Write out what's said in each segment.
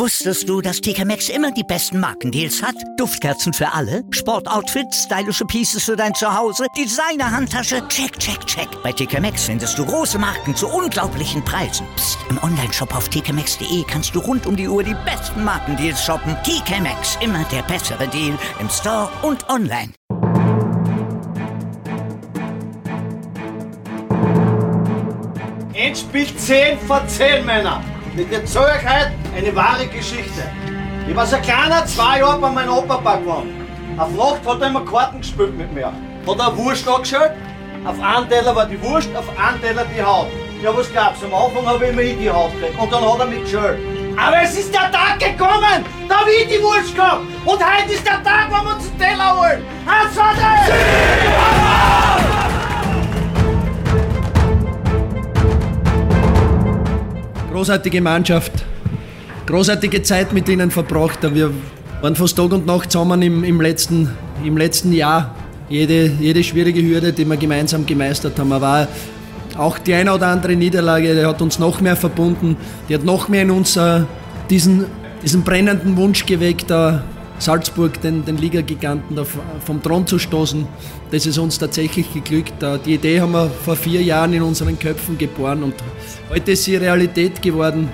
Wusstest du, dass TK Maxx immer die besten Markendeals hat? Duftkerzen für alle, Sportoutfits, stylische Pieces für dein Zuhause, Designer-Handtasche, check, check, check. Bei TK Maxx findest du große Marken zu unglaublichen Preisen. Psst. Im Onlineshop auf tkmaxx.de kannst du rund um die Uhr die besten Markendeals shoppen. TK Maxx, immer der bessere Deal im Store und online. Endspiel 10 von 10, Männer. Mit der Zeuigkeit eine wahre Geschichte. Ich war so ein kleiner, 2 Jahre bei meinem Opa geworden. Auf Nacht hat er immer Karten gespielt mit mir. Hat er Wurst angeschaut, auf einen Teller war die Wurst, auf einen Teller die Haut. Ja, was glaubst du, am Anfang habe ich immer die Haut gekriegt und dann hat er mich geschält. Aber es ist der Tag gekommen, da habe ich die Wurst gehabt. Und heute ist der Tag, wo wir uns den Teller holen. 1, 2, 3. Großartige Mannschaft, großartige Zeit mit ihnen verbracht. Wir waren fast Tag und Nacht zusammen im letzten Jahr. Jede schwierige Hürde, die wir gemeinsam gemeistert haben, aber auch die eine oder andere Niederlage, die hat uns noch mehr verbunden. Die hat noch mehr in uns diesen brennenden Wunsch geweckt, Salzburg, den Ligagiganten vom Thron zu stoßen. Das ist uns tatsächlich geglückt. Die Idee haben wir vor 4 Jahren in unseren Köpfen geboren und heute ist sie Realität geworden.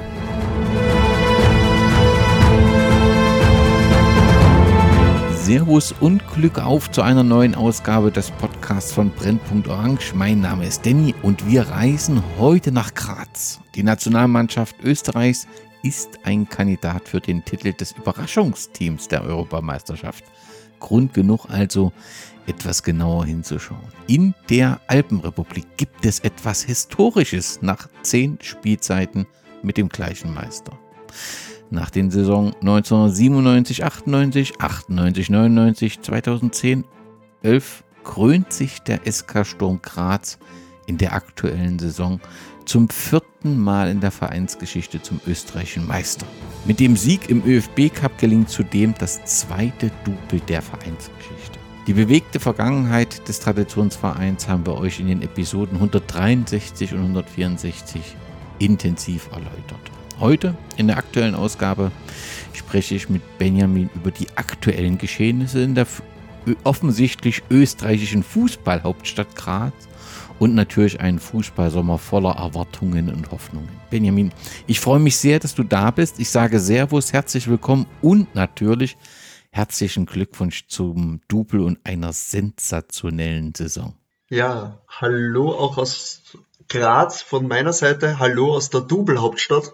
Servus und Glück auf zu einer neuen Ausgabe des Podcasts von Brennpunkt Orange. Mein Name ist Danny und wir reisen heute nach Graz. Die Nationalmannschaft Österreichs ist ein Kandidat für den Titel des Überraschungsteams der Europameisterschaft. Grund genug also, etwas genauer hinzuschauen. In der Alpenrepublik gibt es etwas Historisches nach 10 Spielzeiten mit dem gleichen Meister. Nach den Saison 1997, 98, 98, 99, 2010, 11 krönt sich der SK Sturm Graz in der aktuellen Saison zum 4. Mal in der Vereinsgeschichte zum österreichischen Meister. Mit dem Sieg im ÖFB-Cup gelingt zudem das 2. Double der Vereinsgeschichte. Die bewegte Vergangenheit des Traditionsvereins haben wir euch in den Episoden 163 und 164 intensiv erläutert. Heute, in der aktuellen Ausgabe, spreche ich mit Benjamin über die aktuellen Geschehnisse in der offensichtlich österreichischen Fußballhauptstadt Graz und natürlich einen Fußballsommer voller Erwartungen und Hoffnungen. Benjamin, ich freue mich sehr, dass du da bist. Ich sage Servus, herzlich willkommen und natürlich herzlichen Glückwunsch zum Double und einer sensationellen Saison. Ja, hallo auch aus Graz von meiner Seite, hallo aus der Double-Hauptstadt.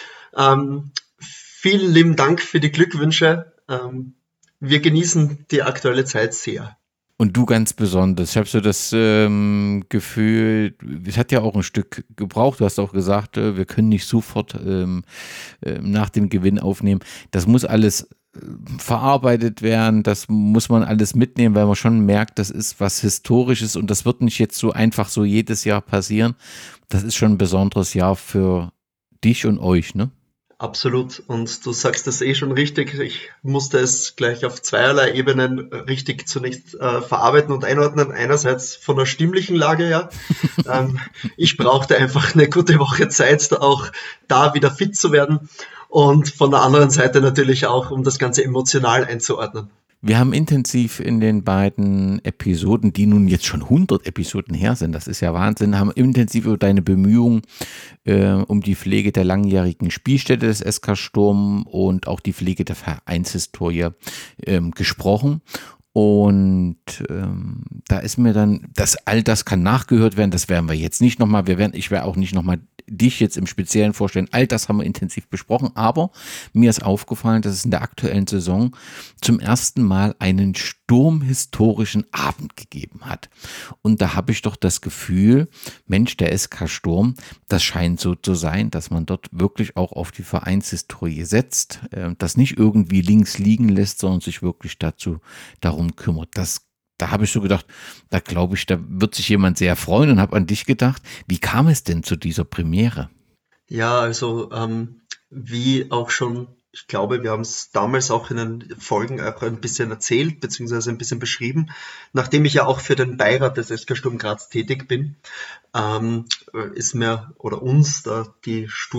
Vielen lieben Dank für die Glückwünsche. Wir genießen die aktuelle Zeit sehr. Und du ganz besonders. Ich habe so das Gefühl, es hat ja auch ein Stück gebraucht. Du hast auch gesagt, wir können nicht sofort nach dem Gewinn aufnehmen. Das muss alles verarbeitet werden, das muss man alles mitnehmen, weil man schon merkt, das ist was Historisches und das wird nicht jetzt so einfach so jedes Jahr passieren. Das ist schon ein besonderes Jahr für dich und euch, ne? Absolut. Und du sagst das schon richtig. Ich musste es gleich auf zweierlei Ebenen richtig zunächst verarbeiten und einordnen. Einerseits von der stimmlichen Lage her. Ich brauchte einfach eine gute Woche Zeit, auch da wieder fit zu werden. Und von der anderen Seite natürlich auch, um das Ganze emotional einzuordnen. Wir haben intensiv in den beiden Episoden, die nun jetzt schon 100 Episoden her sind, das ist ja Wahnsinn, haben intensiv über deine Bemühungen um die Pflege der langjährigen Spielstätte des SK Sturm und auch die Pflege der Vereinshistorie gesprochen. Und da ist mir dann, all das kann nachgehört werden, das werden wir jetzt nicht nochmal, ich werde auch nicht nochmal dich jetzt im Speziellen vorstellen, all das haben wir intensiv besprochen, aber mir ist aufgefallen, dass es in der aktuellen Saison zum ersten Mal einen sturmhistorischen Abend gegeben hat. Und da habe ich doch das Gefühl, Mensch, der SK Sturm, das scheint so zu sein, dass man dort wirklich auch auf die Vereinshistorie setzt, das nicht irgendwie links liegen lässt, sondern sich wirklich darum kümmert. Da habe ich so gedacht, da glaube ich, da wird sich jemand sehr freuen und habe an dich gedacht. Wie kam es denn zu dieser Premiere? Ja, also wie auch schon, ich glaube, wir haben es damals auch in den Folgen auch ein bisschen erzählt, beziehungsweise ein bisschen beschrieben. Nachdem ich ja auch für den Beirat des SK Sturm Graz tätig bin, ist mir oder uns da die Sturm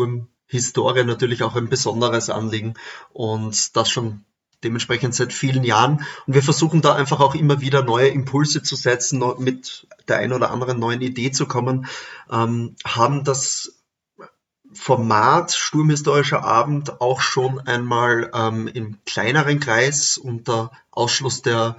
Historie natürlich auch ein besonderes Anliegen und das schon dementsprechend seit vielen Jahren. Und wir versuchen da einfach auch immer wieder neue Impulse zu setzen, mit der einen oder anderen neuen Idee zu kommen, haben das Format Sturmhistorischer Abend auch schon einmal im kleineren Kreis unter Ausschluss der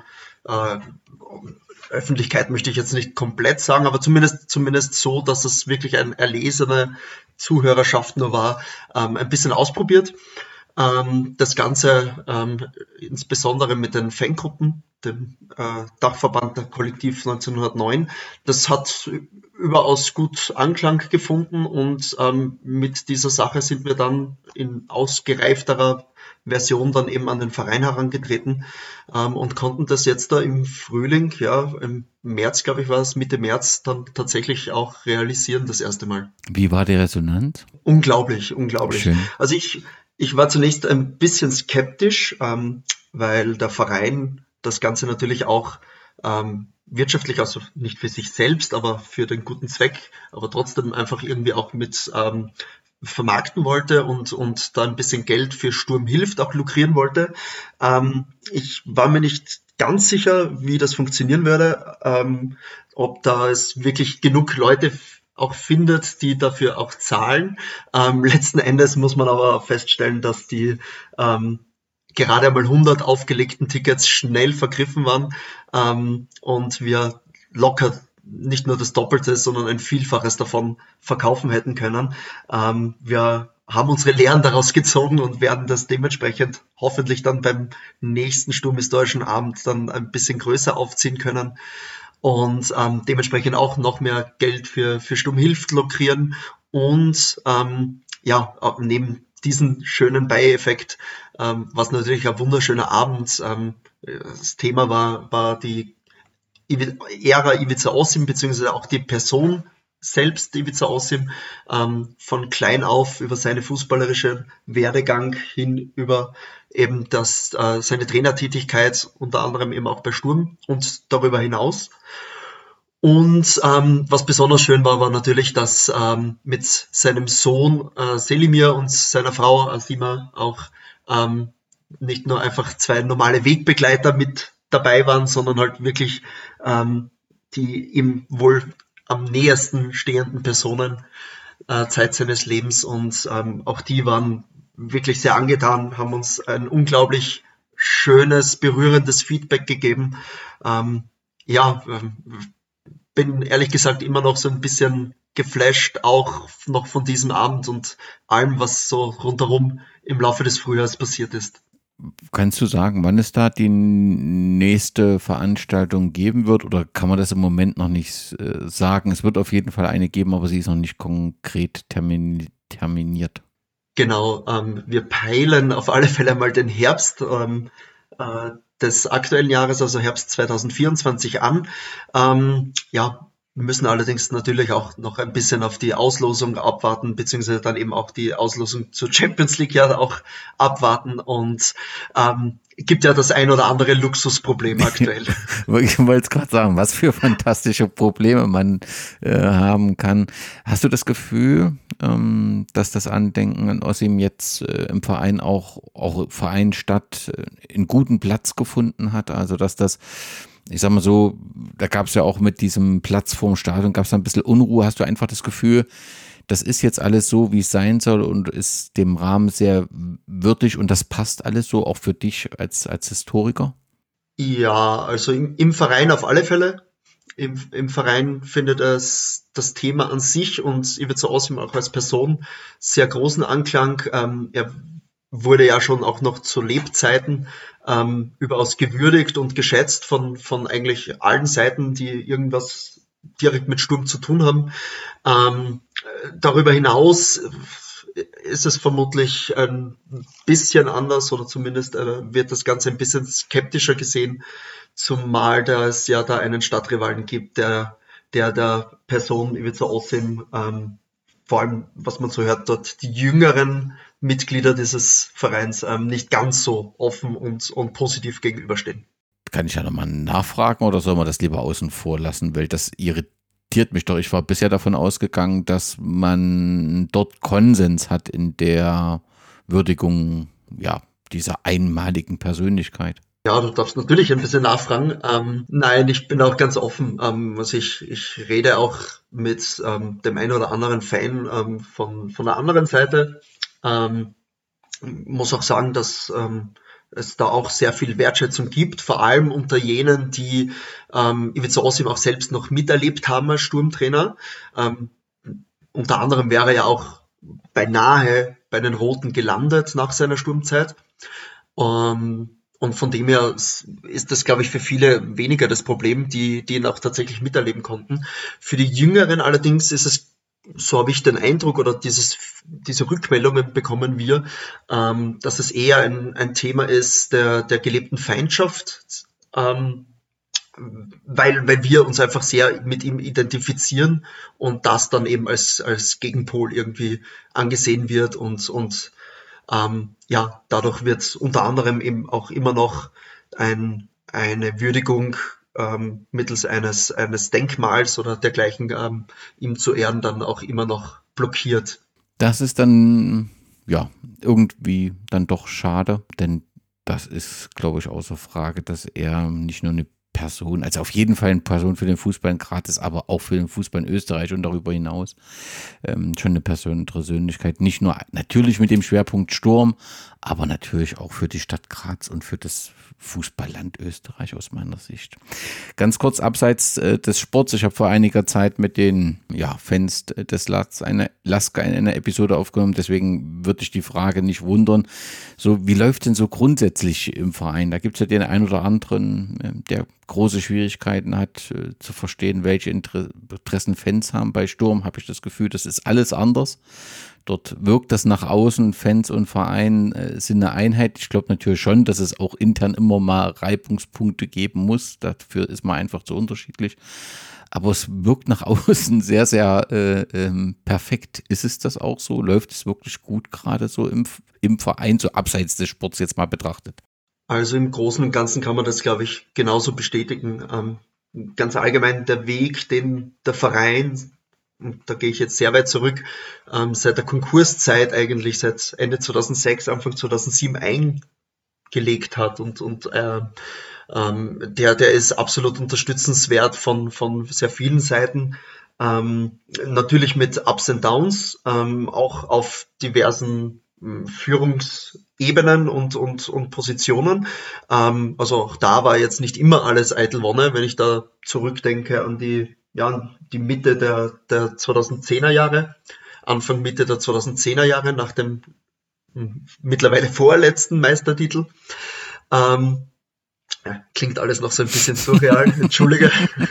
Öffentlichkeit, möchte ich jetzt nicht komplett sagen, aber zumindest so, dass es wirklich eine erlesene Zuhörerschaft nur war, ein bisschen ausprobiert. Das Ganze insbesondere mit den Fangruppen, dem Dachverband der Kollektiv 1909, das hat überaus gut Anklang gefunden und mit dieser Sache sind wir dann in ausgereifterer Version dann eben an den Verein herangetreten und konnten das jetzt da im Frühling, ja im März, glaube ich war es, Mitte März, dann tatsächlich auch realisieren, das erste Mal. Wie war die Resonanz? Unglaublich. Schön. Also ich war zunächst ein bisschen skeptisch, weil der Verein das Ganze natürlich auch wirtschaftlich, also nicht für sich selbst, aber für den guten Zweck, aber trotzdem einfach irgendwie auch mit vermarkten wollte und da ein bisschen Geld für Sturm hilft, auch lukrieren wollte. Ich war mir nicht ganz sicher, wie das funktionieren würde, ob da es wirklich genug Leute auch findet, die dafür auch zahlen. Letzten Endes muss man aber feststellen, dass die gerade einmal 100 aufgelegten Tickets schnell vergriffen waren und wir locker nicht nur das Doppelte, sondern ein Vielfaches davon verkaufen hätten können. Wir haben unsere Lehren daraus gezogen und werden das dementsprechend hoffentlich dann beim nächsten Sturmhistorischen Abend dann ein bisschen größer aufziehen können und dementsprechend auch noch mehr Geld für Sturm hilft lukrieren und neben diesen schönen Beieffekt, was natürlich ein wunderschöner Abend, das Thema war die Ära Ivica Osim, beziehungsweise auch die Person selbst, Ivica Osim, von klein auf über seine fußballerische Werdegang hin über eben seine Trainertätigkeit, unter anderem eben auch bei Sturm und darüber hinaus. Und was besonders schön war natürlich, dass mit seinem Sohn Selimir und seiner Frau Asima auch nicht nur einfach zwei normale Wegbegleiter mit dabei waren, sondern halt wirklich die ihm wohl am nähersten stehenden Personen Zeit seines Lebens und auch die waren wirklich sehr angetan, haben uns ein unglaublich schönes, berührendes Feedback gegeben. Bin ehrlich gesagt immer noch so ein bisschen geflasht, auch noch von diesem Abend und allem, was so rundherum im Laufe des Frühjahrs passiert ist. Kannst du sagen, wann es da die nächste Veranstaltung geben wird oder kann man das im Moment noch nicht sagen? Es wird auf jeden Fall eine geben, aber sie ist noch nicht konkret terminiert. Genau, wir peilen auf alle Fälle mal den Herbst des aktuellen Jahres, also Herbst 2024 an. Wir müssen allerdings natürlich auch noch ein bisschen auf die Auslosung abwarten, beziehungsweise dann eben auch die Auslosung zur Champions League ja auch abwarten und gibt ja das ein oder andere Luxusproblem aktuell. Ich wollte es gerade sagen, was für fantastische Probleme man haben kann. Hast du das Gefühl, dass das Andenken an Osim jetzt im Verein auch Verein statt einen guten Platz gefunden hat? Also dass das, ich sag mal so, da gab es ja auch mit diesem Platz vorm Stadion, gab es ein bisschen Unruhe. Hast du einfach das Gefühl, das ist jetzt alles so, wie es sein soll und ist dem Rahmen sehr würdig und das passt alles so auch für dich als Historiker? Ja, also im Verein auf alle Fälle. Im Verein findet das Thema an sich und Ivica Osim auch als Person sehr großen Anklang. Er wurde ja schon auch noch zu Lebzeiten überaus gewürdigt und geschätzt von eigentlich allen Seiten, die irgendwas direkt mit Sturm zu tun haben. Darüber hinaus ist es vermutlich ein bisschen anders oder zumindest wird das Ganze ein bisschen skeptischer gesehen, zumal da es ja da einen Stadtrivalen gibt, der Person Ivica Osim, vor allem, was man so hört, dort die jüngeren Mitglieder dieses Vereins nicht ganz so offen und positiv gegenüberstehen. Kann ich ja nochmal nachfragen oder soll man das lieber außen vor lassen, weil das irritiert mich doch. Ich war bisher davon ausgegangen, dass man dort Konsens hat in der Würdigung, ja, dieser einmaligen Persönlichkeit. Ja, du darfst natürlich ein bisschen nachfragen. Nein, ich bin auch ganz offen. Also ich rede auch mit dem einen oder anderen Fan von der anderen Seite. Muss auch sagen, dass es da auch sehr viel Wertschätzung gibt, vor allem unter jenen, die Ivica Osim auch selbst noch miterlebt haben als Sturmtrainer. Unter anderem wäre er ja auch beinahe bei den Roten gelandet nach seiner Sturmzeit. Und von dem her ist das, glaube ich, für viele weniger das Problem, die ihn auch tatsächlich miterleben konnten. Für die Jüngeren allerdings ist es, so habe ich den Eindruck, oder diese Rückmeldungen bekommen wir, dass es eher ein Thema ist der gelebten Feindschaft, weil wir uns einfach sehr mit ihm identifizieren und das dann eben als Gegenpol irgendwie angesehen wird und ja, dadurch wird unter anderem eben auch immer noch eine Würdigung mittels eines Denkmals oder dergleichen ihm zu Ehren dann auch immer noch blockiert. Das ist dann, ja, irgendwie dann doch schade, denn das ist, glaube ich, außer Frage, dass er nicht nur eine Person, also auf jeden Fall eine Person für den Fußball in Graz ist, aber auch für den Fußball in Österreich und darüber hinaus schon eine Persönlichkeit, nicht nur natürlich mit dem Schwerpunkt Sturm, aber natürlich auch für die Stadt Graz und für das Fußballland Österreich aus meiner Sicht. Ganz kurz abseits des Sports, ich habe vor einiger Zeit mit den Fans des Lasker in einer Episode aufgenommen, deswegen würde ich die Frage nicht wundern, so wie läuft denn so grundsätzlich im Verein? Da gibt es ja den einen oder anderen, der große Schwierigkeiten hat zu verstehen, welche Interessen Fans haben. Bei Sturm habe ich das Gefühl, das ist alles anders. Dort wirkt das nach außen, Fans und Verein sind eine Einheit. Ich glaube natürlich schon, dass es auch intern immer mal Reibungspunkte geben muss. Dafür ist man einfach zu unterschiedlich. Aber es wirkt nach außen sehr, sehr perfekt. Ist es das auch so? Läuft es wirklich gut gerade so im Verein, so abseits des Sports jetzt mal betrachtet? Also im Großen und Ganzen kann man das, glaube ich, genauso bestätigen. Ganz allgemein der Weg, den der Verein, und da gehe ich jetzt sehr weit zurück, seit der Konkurszeit eigentlich, seit Ende 2006, Anfang 2007 eingelegt hat und der ist absolut unterstützenswert von sehr vielen Seiten. Natürlich mit Ups and Downs, auch auf diversen Führungsebenen und Positionen. Also auch da war jetzt nicht immer alles eitel Wonne, wenn ich da zurückdenke an die Mitte der 2010er Jahre, Anfang Mitte der 2010er Jahre nach dem mittlerweile vorletzten Meistertitel. Klingt alles noch so ein bisschen surreal, entschuldige.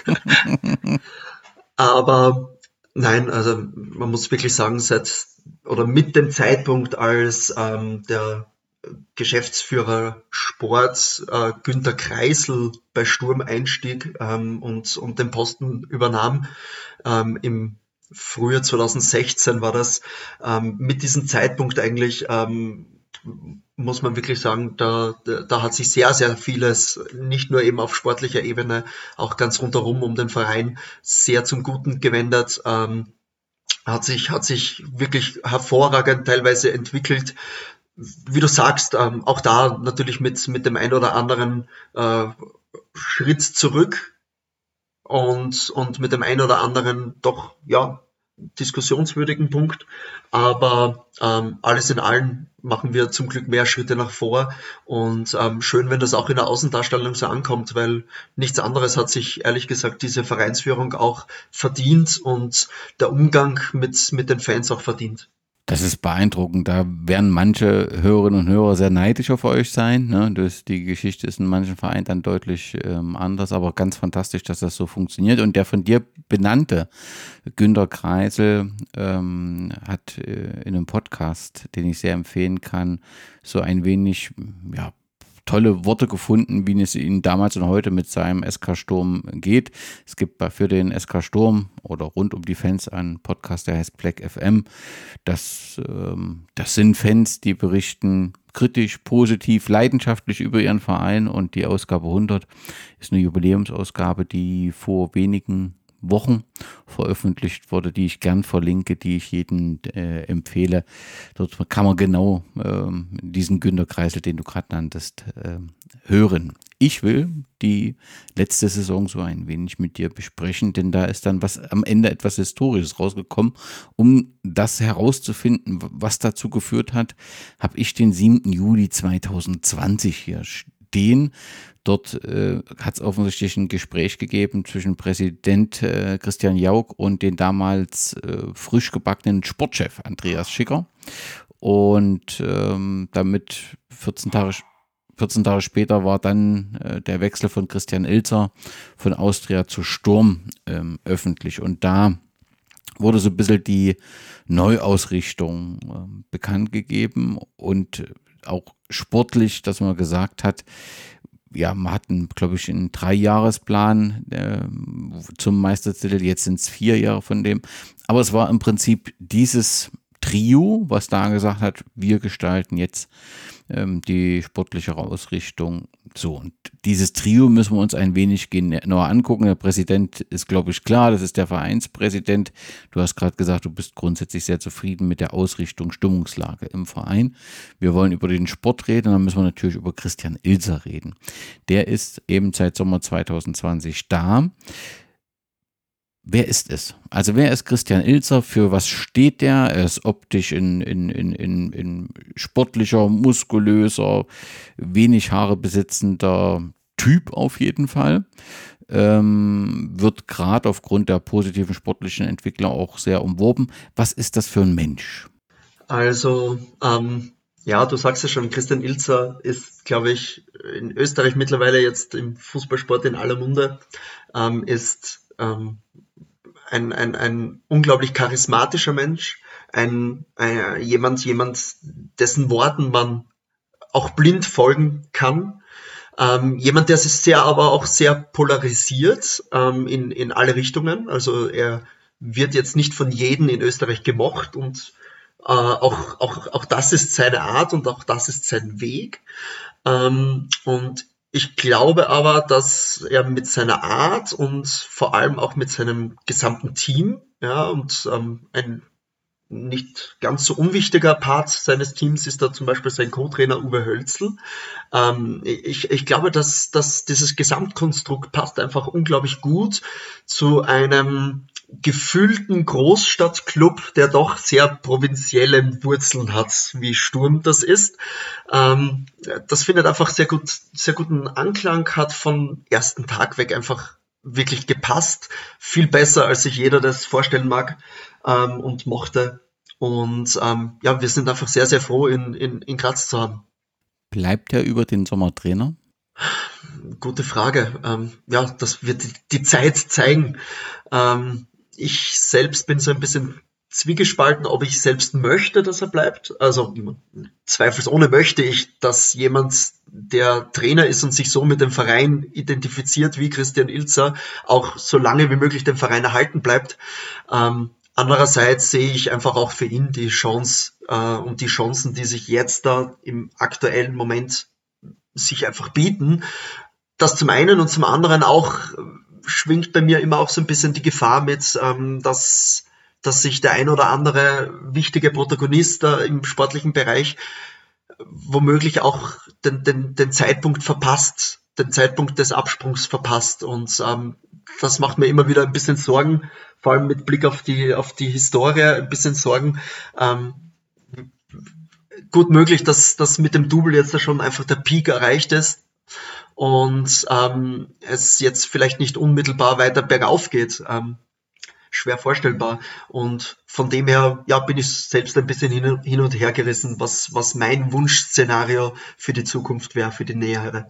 Aber nein, also man muss wirklich sagen, mit dem Zeitpunkt, als der Geschäftsführer Sport Günter Kreisel bei Sturm einstieg und den Posten übernahm, im Frühjahr 2016 war das, mit diesem Zeitpunkt eigentlich, muss man wirklich sagen, da hat sich sehr, sehr vieles, nicht nur eben auf sportlicher Ebene, auch ganz rundherum um den Verein sehr zum Guten gewendet, hat sich wirklich hervorragend teilweise entwickelt. Wie du sagst, auch da natürlich mit dem einen oder anderen Schritt zurück und mit dem einen oder anderen doch, diskussionswürdigen Punkt. Aber alles in allem machen wir zum Glück mehr Schritte nach vor und schön, wenn das auch in der Außendarstellung so ankommt, weil nichts anderes hat sich ehrlich gesagt diese Vereinsführung auch verdient und der Umgang mit den Fans auch verdient. Das ist beeindruckend. Da werden manche Hörerinnen und Hörer sehr neidisch auf euch sein. Ne? Die Geschichte ist in manchen Vereinen dann deutlich anders, aber ganz fantastisch, dass das so funktioniert. Und der von dir benannte Günter Kreisel hat in einem Podcast, den ich sehr empfehlen kann, so ein wenig tolle Worte gefunden, wie es ihnen damals und heute mit seinem SK Sturm geht. Es gibt für den SK Sturm oder rund um die Fans einen Podcast, der heißt Black FM. Das sind Fans, die berichten kritisch, positiv, leidenschaftlich über ihren Verein, und die Ausgabe 100 ist eine Jubiläumsausgabe, die vor wenigen Wochen veröffentlicht wurde, die ich gern verlinke, die ich jedem empfehle. Dort kann man genau diesen Günter Kreisel, den du gerade nanntest, hören. Ich will die letzte Saison so ein wenig mit dir besprechen, denn da ist dann am Ende etwas Historisches rausgekommen. Um das herauszufinden, was dazu geführt hat, habe ich den 7. Juli 2020 hier stehen. Dort hat es offensichtlich ein Gespräch gegeben zwischen Präsident Christian Jauch und den damals frisch gebackenen Sportchef Andreas Schicker. Und damit 14 Tage später war dann der Wechsel von Christian Ilzer von Austria zu Sturm öffentlich. Und da wurde so ein bisschen die Neuausrichtung bekannt gegeben und auch sportlich, dass man gesagt hat, ja, man hat, glaube ich, einen 3-Jahresplan zum Meistertitel, jetzt sind es 4 Jahre von dem. Aber es war im Prinzip dieses Trio, was da gesagt hat, wir gestalten jetzt die sportliche Ausrichtung. So, und dieses Trio müssen wir uns ein wenig genauer angucken. Der Präsident ist, glaube ich, klar, das ist der Vereinspräsident. Du hast gerade gesagt, du bist grundsätzlich sehr zufrieden mit der Ausrichtung, Stimmungslage im Verein. Wir wollen über den Sport reden, dann müssen wir natürlich über Christian Ilzer reden. Der ist eben seit Sommer 2020 da. Wer ist es? Also wer ist Christian Ilzer? Für was steht der? Er ist optisch in sportlicher, muskulöser, wenig Haare besitzender Typ auf jeden Fall. Wird gerade aufgrund der positiven sportlichen Entwicklung auch sehr umworben. Was ist das für ein Mensch? Also, ja, du sagst ja schon, Christian Ilzer ist, glaube ich, in Österreich mittlerweile jetzt im Fußballsport in aller Munde, ist ein unglaublich charismatischer Mensch, jemand, dessen Worten man auch blind folgen kann, jemand, der sich aber auch sehr polarisiert in alle Richtungen. Also er wird jetzt nicht von jedem in Österreich gemocht und auch das ist seine Art und auch das ist sein Weg. Und ich glaube aber, dass er mit seiner Art und vor allem auch mit seinem gesamten Team, ja, und ein nicht ganz so unwichtiger Part seines Teams ist da zum Beispiel sein Co-Trainer Uwe Hölzl. Ich glaube, dass dieses Gesamtkonstrukt passt einfach unglaublich gut zu einem gefühlten Großstadtclub, der doch sehr provinzielle Wurzeln hat, wie Sturm das ist. Das findet einfach sehr guten Anklang, hat vom ersten Tag weg einfach wirklich gepasst. Viel besser, als sich jeder das vorstellen mag und mochte. Und ja, wir sind einfach sehr, sehr froh, in Graz zu haben. Bleibt er über den Sommer Trainer? Gute Frage. Ja, das wird die Zeit zeigen. Ich selbst bin so ein bisschen zwiegespalten, ob ich selbst möchte, dass er bleibt. Also zweifelsohne möchte ich, dass jemand, der Trainer ist und sich so mit dem Verein identifiziert wie Christian Ilzer, auch so lange wie möglich den Verein erhalten bleibt. Andererseits sehe ich einfach auch für ihn die Chance und die Chancen, die sich jetzt da im aktuellen Moment sich einfach bieten. Das zum einen und zum anderen auch schwingt bei mir immer auch so ein bisschen die Gefahr mit, dass sich der ein oder andere wichtige Protagonist im sportlichen Bereich womöglich auch den Zeitpunkt verpasst, den Zeitpunkt des Absprungs verpasst. Und das macht mir immer wieder ein bisschen Sorgen, vor allem mit Blick auf die Historie, ein bisschen Sorgen. Gut möglich, dass mit dem Double jetzt schon einfach der Peak erreicht ist und es jetzt vielleicht nicht unmittelbar weiter bergauf geht. Schwer vorstellbar. Und von dem her, ja, bin ich selbst ein bisschen hin und her gerissen, was mein Wunschszenario für die Zukunft wäre, für die nähere.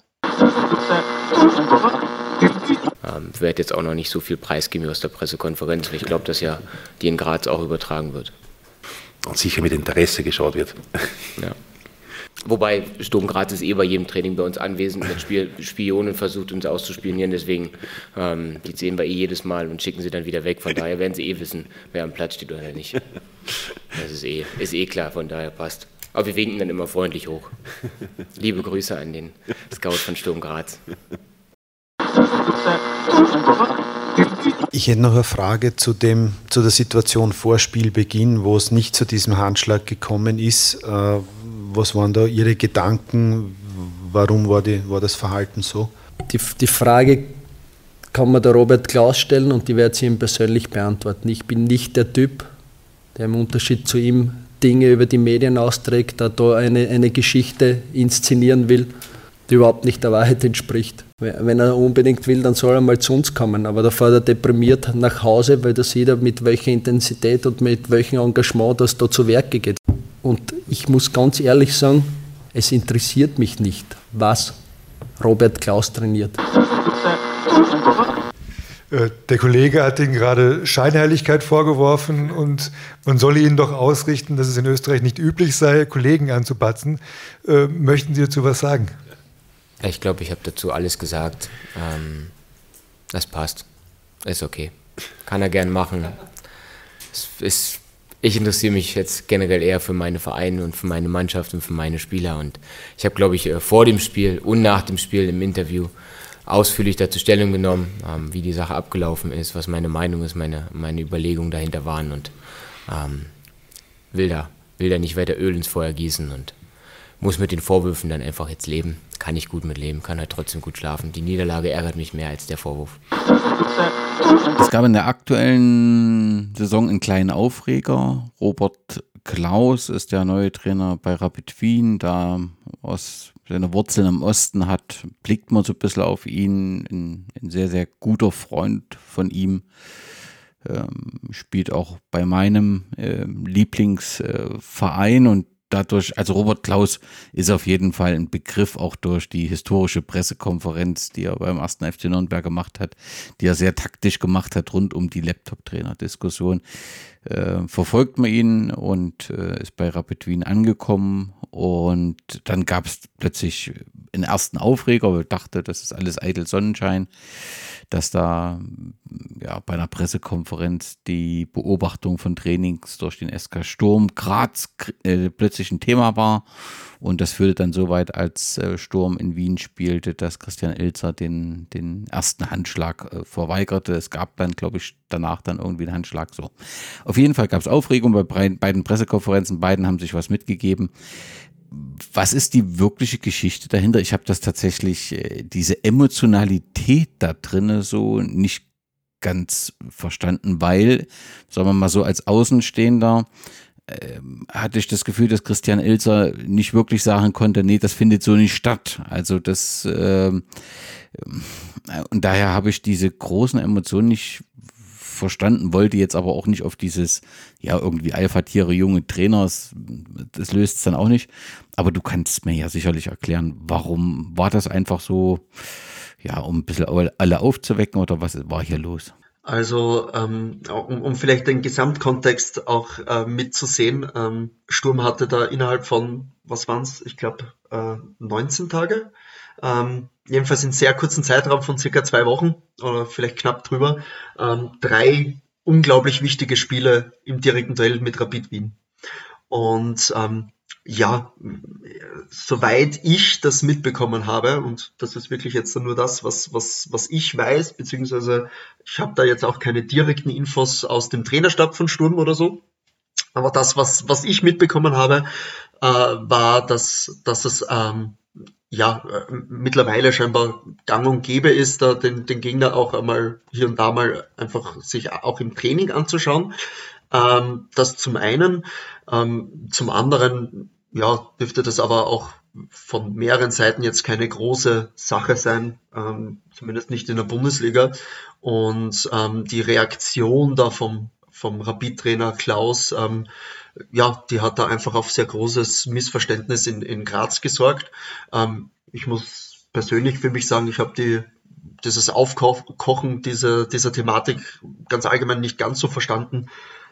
Ich werde jetzt auch noch nicht so viel preisgeben aus der Pressekonferenz. Ich glaube, dass ja die in Graz auch übertragen wird. Und sicher mit Interesse geschaut wird. Ja. Wobei Sturm Graz ist bei jedem Training bei uns anwesend mit Spionen, versucht uns auszuspionieren, deswegen die sehen wir jedes Mal und schicken sie dann wieder weg, von daher werden sie wissen, wer am Platz steht oder nicht. Das ist klar, von daher passt. Aber wir winken dann immer freundlich hoch. Liebe Grüße an den Scout von Sturm Graz. Ich hätte noch eine Frage zu der Situation vor Spielbeginn, wo es nicht zu diesem Handschlag gekommen ist. Was waren da Ihre Gedanken? Warum war das Verhalten so? Die Frage kann man der Robert Klaus stellen und die werde ich ihm persönlich beantworten. Ich bin nicht der Typ, der im Unterschied zu ihm Dinge über die Medien austrägt, da eine Geschichte inszenieren will, die überhaupt nicht der Wahrheit entspricht. Wenn er unbedingt will, dann soll er mal zu uns kommen, aber da fährt er deprimiert nach Hause, weil da sieht er, mit welcher Intensität und mit welchem Engagement das da zu Werke geht. Und ich muss ganz ehrlich sagen, es interessiert mich nicht, was Robert Klaus trainiert. Der Kollege hat Ihnen gerade Scheinheiligkeit vorgeworfen und man solle Ihnen doch ausrichten, dass es in Österreich nicht üblich sei, Kollegen anzubatzen. Möchten Sie dazu was sagen? Ich glaube, ich habe dazu alles gesagt. Das passt. Ist okay. Kann er gern machen. Ich interessiere mich jetzt generell eher für meine Vereine und für meine Mannschaft und für meine Spieler. Und ich habe, glaube ich, vor dem Spiel und nach dem Spiel im Interview ausführlich dazu Stellung genommen, wie die Sache abgelaufen ist, was meine Meinung ist, meine Überlegungen dahinter waren und will da nicht weiter Öl ins Feuer gießen und muss mit den Vorwürfen dann einfach jetzt leben. Kann ich gut mit leben, kann halt trotzdem gut schlafen. Die Niederlage ärgert mich mehr als der Vorwurf. Es gab in der aktuellen Saison einen kleinen Aufreger. Robert Klaus ist der neue Trainer bei Rapid Wien, da aus seine Wurzeln im Osten hat, blickt man so ein bisschen auf ihn, ein sehr, sehr guter Freund von ihm, spielt auch bei meinem Lieblingsverein und dadurch, also Robert Klaus ist auf jeden Fall ein Begriff, auch durch die historische Pressekonferenz, die er beim 1. FC Nürnberg gemacht hat, die er sehr taktisch gemacht hat, rund um die Laptop-Trainer-Diskussion. Verfolgt man ihn und ist bei Rapid Wien angekommen und dann gab es plötzlich einen ersten Aufreger, weil ich dachte, das ist alles eitel Sonnenschein, dass da ja bei einer Pressekonferenz die Beobachtung von Trainings durch den SK Sturm Graz plötzlich ein Thema war und das führte dann so weit, als Sturm in Wien spielte, dass Christian Ilzer den ersten Handschlag verweigerte. Es gab dann, glaube ich, danach dann irgendwie einen Handschlag. So. Auf jeden Fall gab es Aufregung bei beiden Pressekonferenzen, beiden haben sich was mitgegeben. Was ist die wirkliche Geschichte dahinter? Ich habe das tatsächlich, diese Emotionalität da drin so nicht ganz verstanden, weil, sagen wir mal so, als Außenstehender hatte ich das Gefühl, dass Christian Ilzer nicht wirklich sagen konnte, nee, das findet so nicht statt. Also das, und daher habe ich diese großen Emotionen nicht verstanden, wollte jetzt aber auch nicht auf dieses, ja, irgendwie Alpha-Tiere, junge Trainers, das löst es dann auch nicht. Aber du kannst mir ja sicherlich erklären, warum war das einfach so, ja, um ein bisschen alle aufzuwecken oder was war hier los? Also, um vielleicht den Gesamtkontext auch mitzusehen, Sturm hatte da innerhalb von, was waren es, ich glaube 19 Tage, jedenfalls in sehr kurzen Zeitraum von circa 2 Wochen oder vielleicht knapp drüber, 3 unglaublich wichtige Spiele im direkten Duell mit Rapid Wien. Und ja, soweit ich das mitbekommen habe, und das ist wirklich jetzt nur das, was ich weiß, beziehungsweise ich habe da jetzt auch keine direkten Infos aus dem Trainerstab von Sturm oder so, aber das, was ich mitbekommen habe, war, dass es mittlerweile scheinbar gang und gäbe ist, da den Gegner auch einmal hier und da mal einfach sich auch im Training anzuschauen. Das zum einen. Zum anderen, ja, dürfte das aber auch von mehreren Seiten jetzt keine große Sache sein, zumindest nicht in der Bundesliga. Und die Reaktion da vom Rapid-Trainer Klaus, die hat da einfach auf sehr großes Missverständnis in Graz gesorgt. Ich muss persönlich für mich sagen, ich habe dieses Aufkochen dieser Thematik ganz allgemein nicht ganz so verstanden.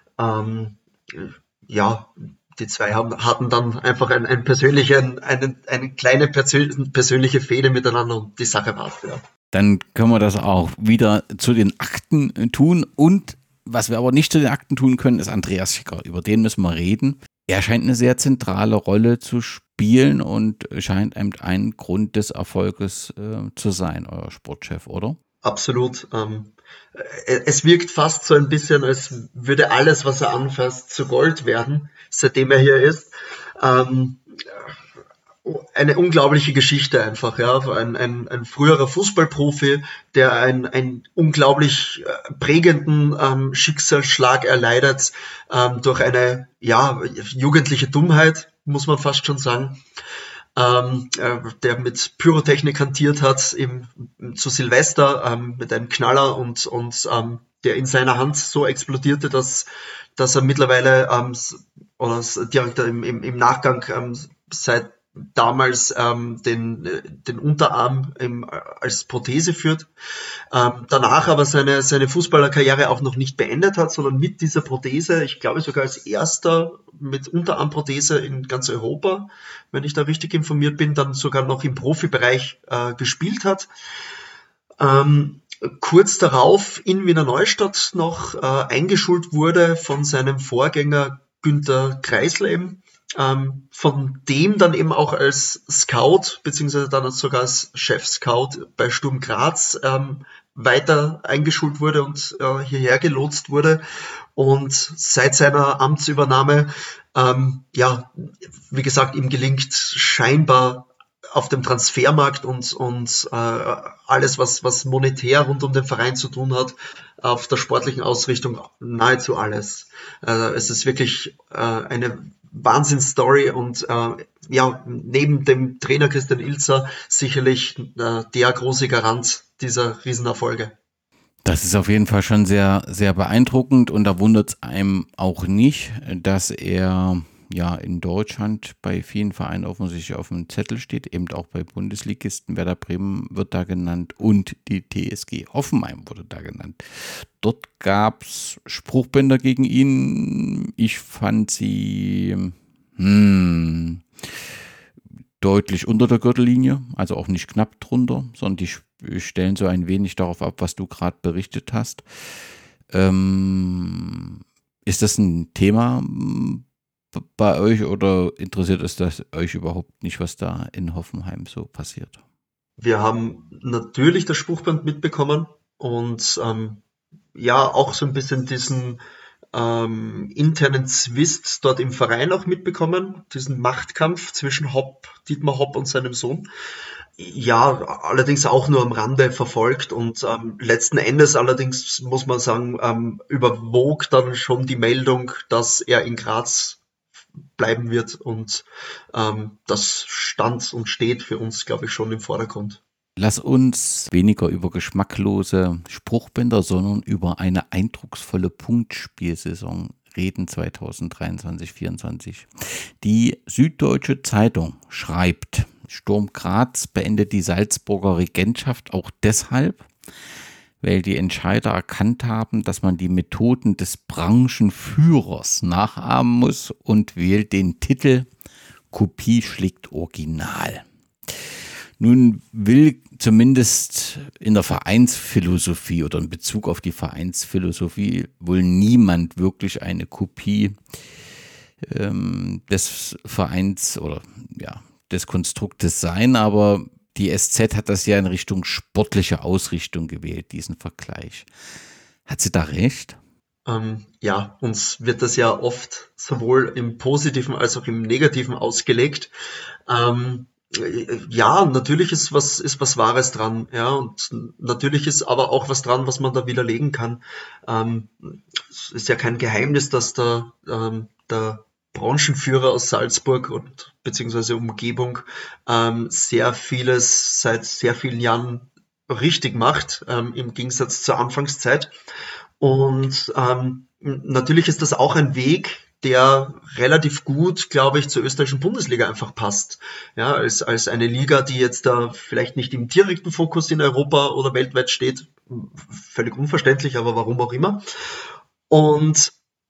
Die zwei hatten dann einfach eine kleine persönliche Fehde miteinander und die Sache war's, ja. Dann können wir das auch wieder zu den Akten tun und was wir aber nicht zu den Akten tun können, ist Andreas Schicker. Über den müssen wir reden. Er scheint eine sehr zentrale Rolle zu spielen und scheint ein Grund des Erfolges zu sein, euer Sportchef, oder? absolut. Es wirkt fast so ein bisschen, als würde alles, was er anfasst, zu Gold werden, seitdem er hier ist. Eine unglaubliche Geschichte einfach, ja. Ein früherer Fußballprofi, der einen unglaublich prägenden Schicksalsschlag erleidet durch eine jugendliche Dummheit, muss man fast schon sagen. Der mit Pyrotechnik hantiert hat zu Silvester mit einem Knaller und der in seiner Hand so explodierte, dass er mittlerweile oder direkt im Nachgang seit damals den Unterarm als Prothese führt, danach aber seine Fußballerkarriere auch noch nicht beendet hat, sondern mit dieser Prothese, ich glaube sogar als erster mit Unterarmprothese in ganz Europa, wenn ich da richtig informiert bin, dann sogar noch im Profibereich gespielt hat. Kurz darauf in Wiener Neustadt noch eingeschult wurde von seinem Vorgänger Günter Kreisler eben, von dem dann eben auch als Scout, beziehungsweise dann sogar als Chef-Scout bei Sturm Graz weiter eingeschult wurde und hierher gelotst wurde. Und seit seiner Amtsübernahme, wie gesagt, ihm gelingt scheinbar auf dem Transfermarkt und alles, was monetär rund um den Verein zu tun hat, auf der sportlichen Ausrichtung nahezu alles. Es ist wirklich eine Wahnsinnsstory und neben dem Trainer Christian Ilzer sicherlich der große Garant dieser Riesenerfolge. Das ist auf jeden Fall schon sehr, sehr beeindruckend und da wundert es einem auch nicht, dass er in Deutschland bei vielen Vereinen offensichtlich auf dem Zettel steht, eben auch bei Bundesligisten. Werder Bremen wird da genannt und die TSG Hoffenheim wurde da genannt. Dort gab es Spruchbänder gegen ihn. Ich fand sie deutlich unter der Gürtellinie, also auch nicht knapp drunter, sondern die stellen so ein wenig darauf ab, was du gerade berichtet hast. Ist das ein Thema bei euch oder interessiert es das euch überhaupt nicht, was da in Hoffenheim so passiert? Wir haben natürlich das Spruchband mitbekommen und auch so ein bisschen diesen internen Zwist dort im Verein auch mitbekommen, diesen Machtkampf zwischen Dietmar Hopp und seinem Sohn. Ja, allerdings auch nur am Rande verfolgt und letzten Endes allerdings, muss man sagen, überwog dann schon die Meldung, dass er in Graz bleiben wird und das stand und steht für uns, glaube ich, schon im Vordergrund. Lass uns weniger über geschmacklose Spruchbänder, sondern über eine eindrucksvolle Punktspielsaison reden 2023/24. Die Süddeutsche Zeitung schreibt, Sturm Graz beendet die Salzburger Regentschaft auch deshalb, weil die Entscheider erkannt haben, dass man die Methoden des Branchenführers nachahmen muss und wählt den Titel Kopie schlägt Original. Nun will zumindest in der Vereinsphilosophie oder in Bezug auf die Vereinsphilosophie wohl niemand wirklich eine Kopie des Vereins oder des Konstruktes sein, aber die SZ hat das ja in Richtung sportliche Ausrichtung gewählt, diesen Vergleich. Hat sie da recht? Uns wird das ja oft sowohl im Positiven als auch im Negativen ausgelegt. Natürlich ist was Wahres dran, ja, und natürlich ist aber auch was dran, was man da widerlegen kann. Es ist ja kein Geheimnis, dass der Branchenführer aus Salzburg und beziehungsweise Umgebung sehr vieles seit sehr vielen Jahren richtig macht, im Gegensatz zur Anfangszeit. Und natürlich ist das auch ein Weg, der relativ gut, glaube ich, zur österreichischen Bundesliga einfach passt. Ja, als eine Liga, die jetzt da vielleicht nicht im direkten Fokus in Europa oder weltweit steht, völlig unverständlich, aber warum auch immer. Und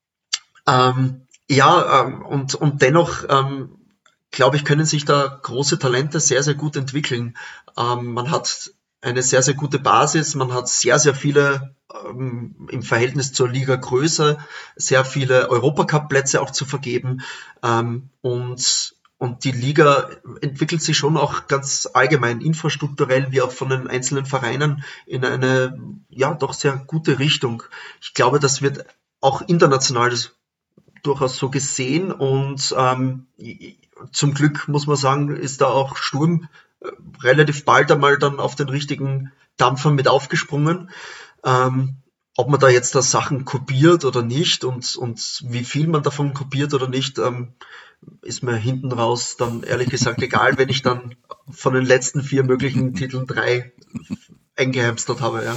und dennoch, glaube ich, können sich da große Talente sehr, sehr gut entwickeln. Man hat eine sehr, sehr gute Basis, man hat sehr, sehr viele im Verhältnis zur Liga-Größe, sehr viele Europacup-Plätze auch zu vergeben und Und die Liga entwickelt sich schon auch ganz allgemein, infrastrukturell wie auch von den einzelnen Vereinen in eine, ja, doch sehr gute Richtung. Ich glaube, das wird auch international durchaus so gesehen und zum Glück, muss man sagen, ist da auch Sturm relativ bald einmal dann auf den richtigen Dampfer mit aufgesprungen. Ob man da jetzt da Sachen kopiert oder nicht und wie viel man davon kopiert oder nicht, ist mir hinten raus dann ehrlich gesagt egal, wenn ich dann von den letzten 4 möglichen Titeln 3 eingehamstert habe, ja.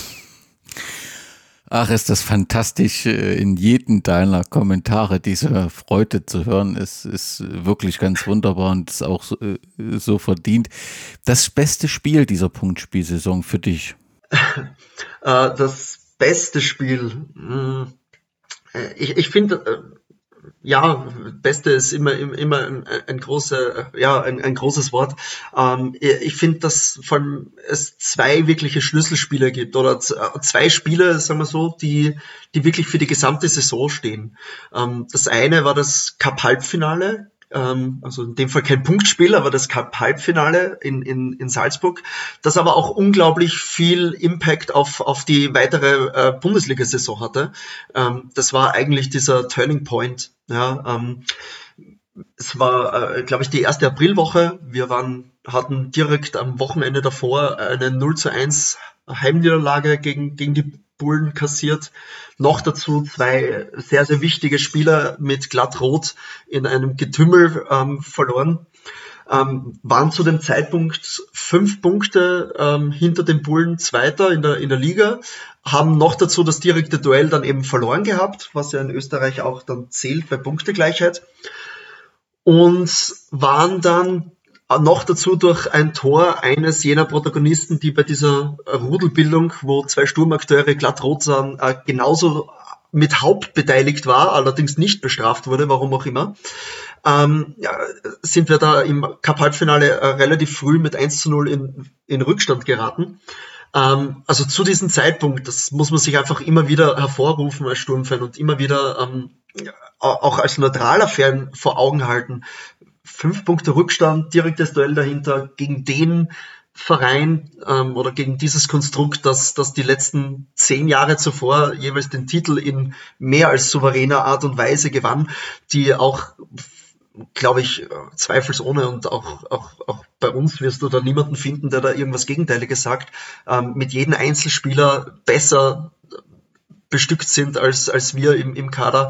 Ach, ist das fantastisch, in jedem deiner Kommentare diese Freude zu hören. Es ist wirklich ganz wunderbar und ist auch so verdient. Das beste Spiel dieser Punktspielsaison für dich? Das beste Spiel. Ich finde, ja, Beste ist immer ein großes Wort. Ich finde, dass vor allem es 2 wirkliche Schlüsselspiele gibt oder 2 Spiele, sagen wir so, die wirklich für die gesamte Saison stehen. Das eine war das Cup-Halbfinale, also in dem Fall kein Punktspiel, aber das Cup-Halbfinale in Salzburg, das aber auch unglaublich viel Impact auf die weitere Bundesliga-Saison hatte. Das war eigentlich dieser Turning Point. Ja, es war, glaube ich, die erste Aprilwoche. Wir hatten direkt am Wochenende davor eine 0:1 Heimniederlage gegen die Bullen kassiert. Noch dazu 2 sehr, sehr wichtige Spieler mit Glattrot in einem Getümmel verloren. Waren zu dem Zeitpunkt 5 Punkte hinter den Bullen Zweiter in der Liga, haben noch dazu das direkte Duell dann eben verloren gehabt, was ja in Österreich auch dann zählt bei Punktegleichheit, und waren dann noch dazu durch ein Tor eines jener Protagonisten, die bei dieser Rudelbildung, wo 2 Sturmakteure glattrot sahen, genauso mit hauptbeteiligt war, allerdings nicht bestraft wurde, warum auch immer, sind wir da im Cup-Halbfinale relativ früh mit 1:0 in Rückstand geraten. Also zu diesem Zeitpunkt, das muss man sich einfach immer wieder hervorrufen als Sturmfan und immer wieder auch als neutraler Fan vor Augen halten. 5 Punkte Rückstand, direktes Duell dahinter gegen den Verein oder gegen dieses Konstrukt, das die letzten 10 Jahre zuvor jeweils den Titel in mehr als souveräner Art und Weise gewann, die auch, glaube ich, zweifelsohne, und auch bei uns wirst du da niemanden finden, der da irgendwas Gegenteiliges sagt, mit jedem Einzelspieler besser bestückt sind als wir im Kader.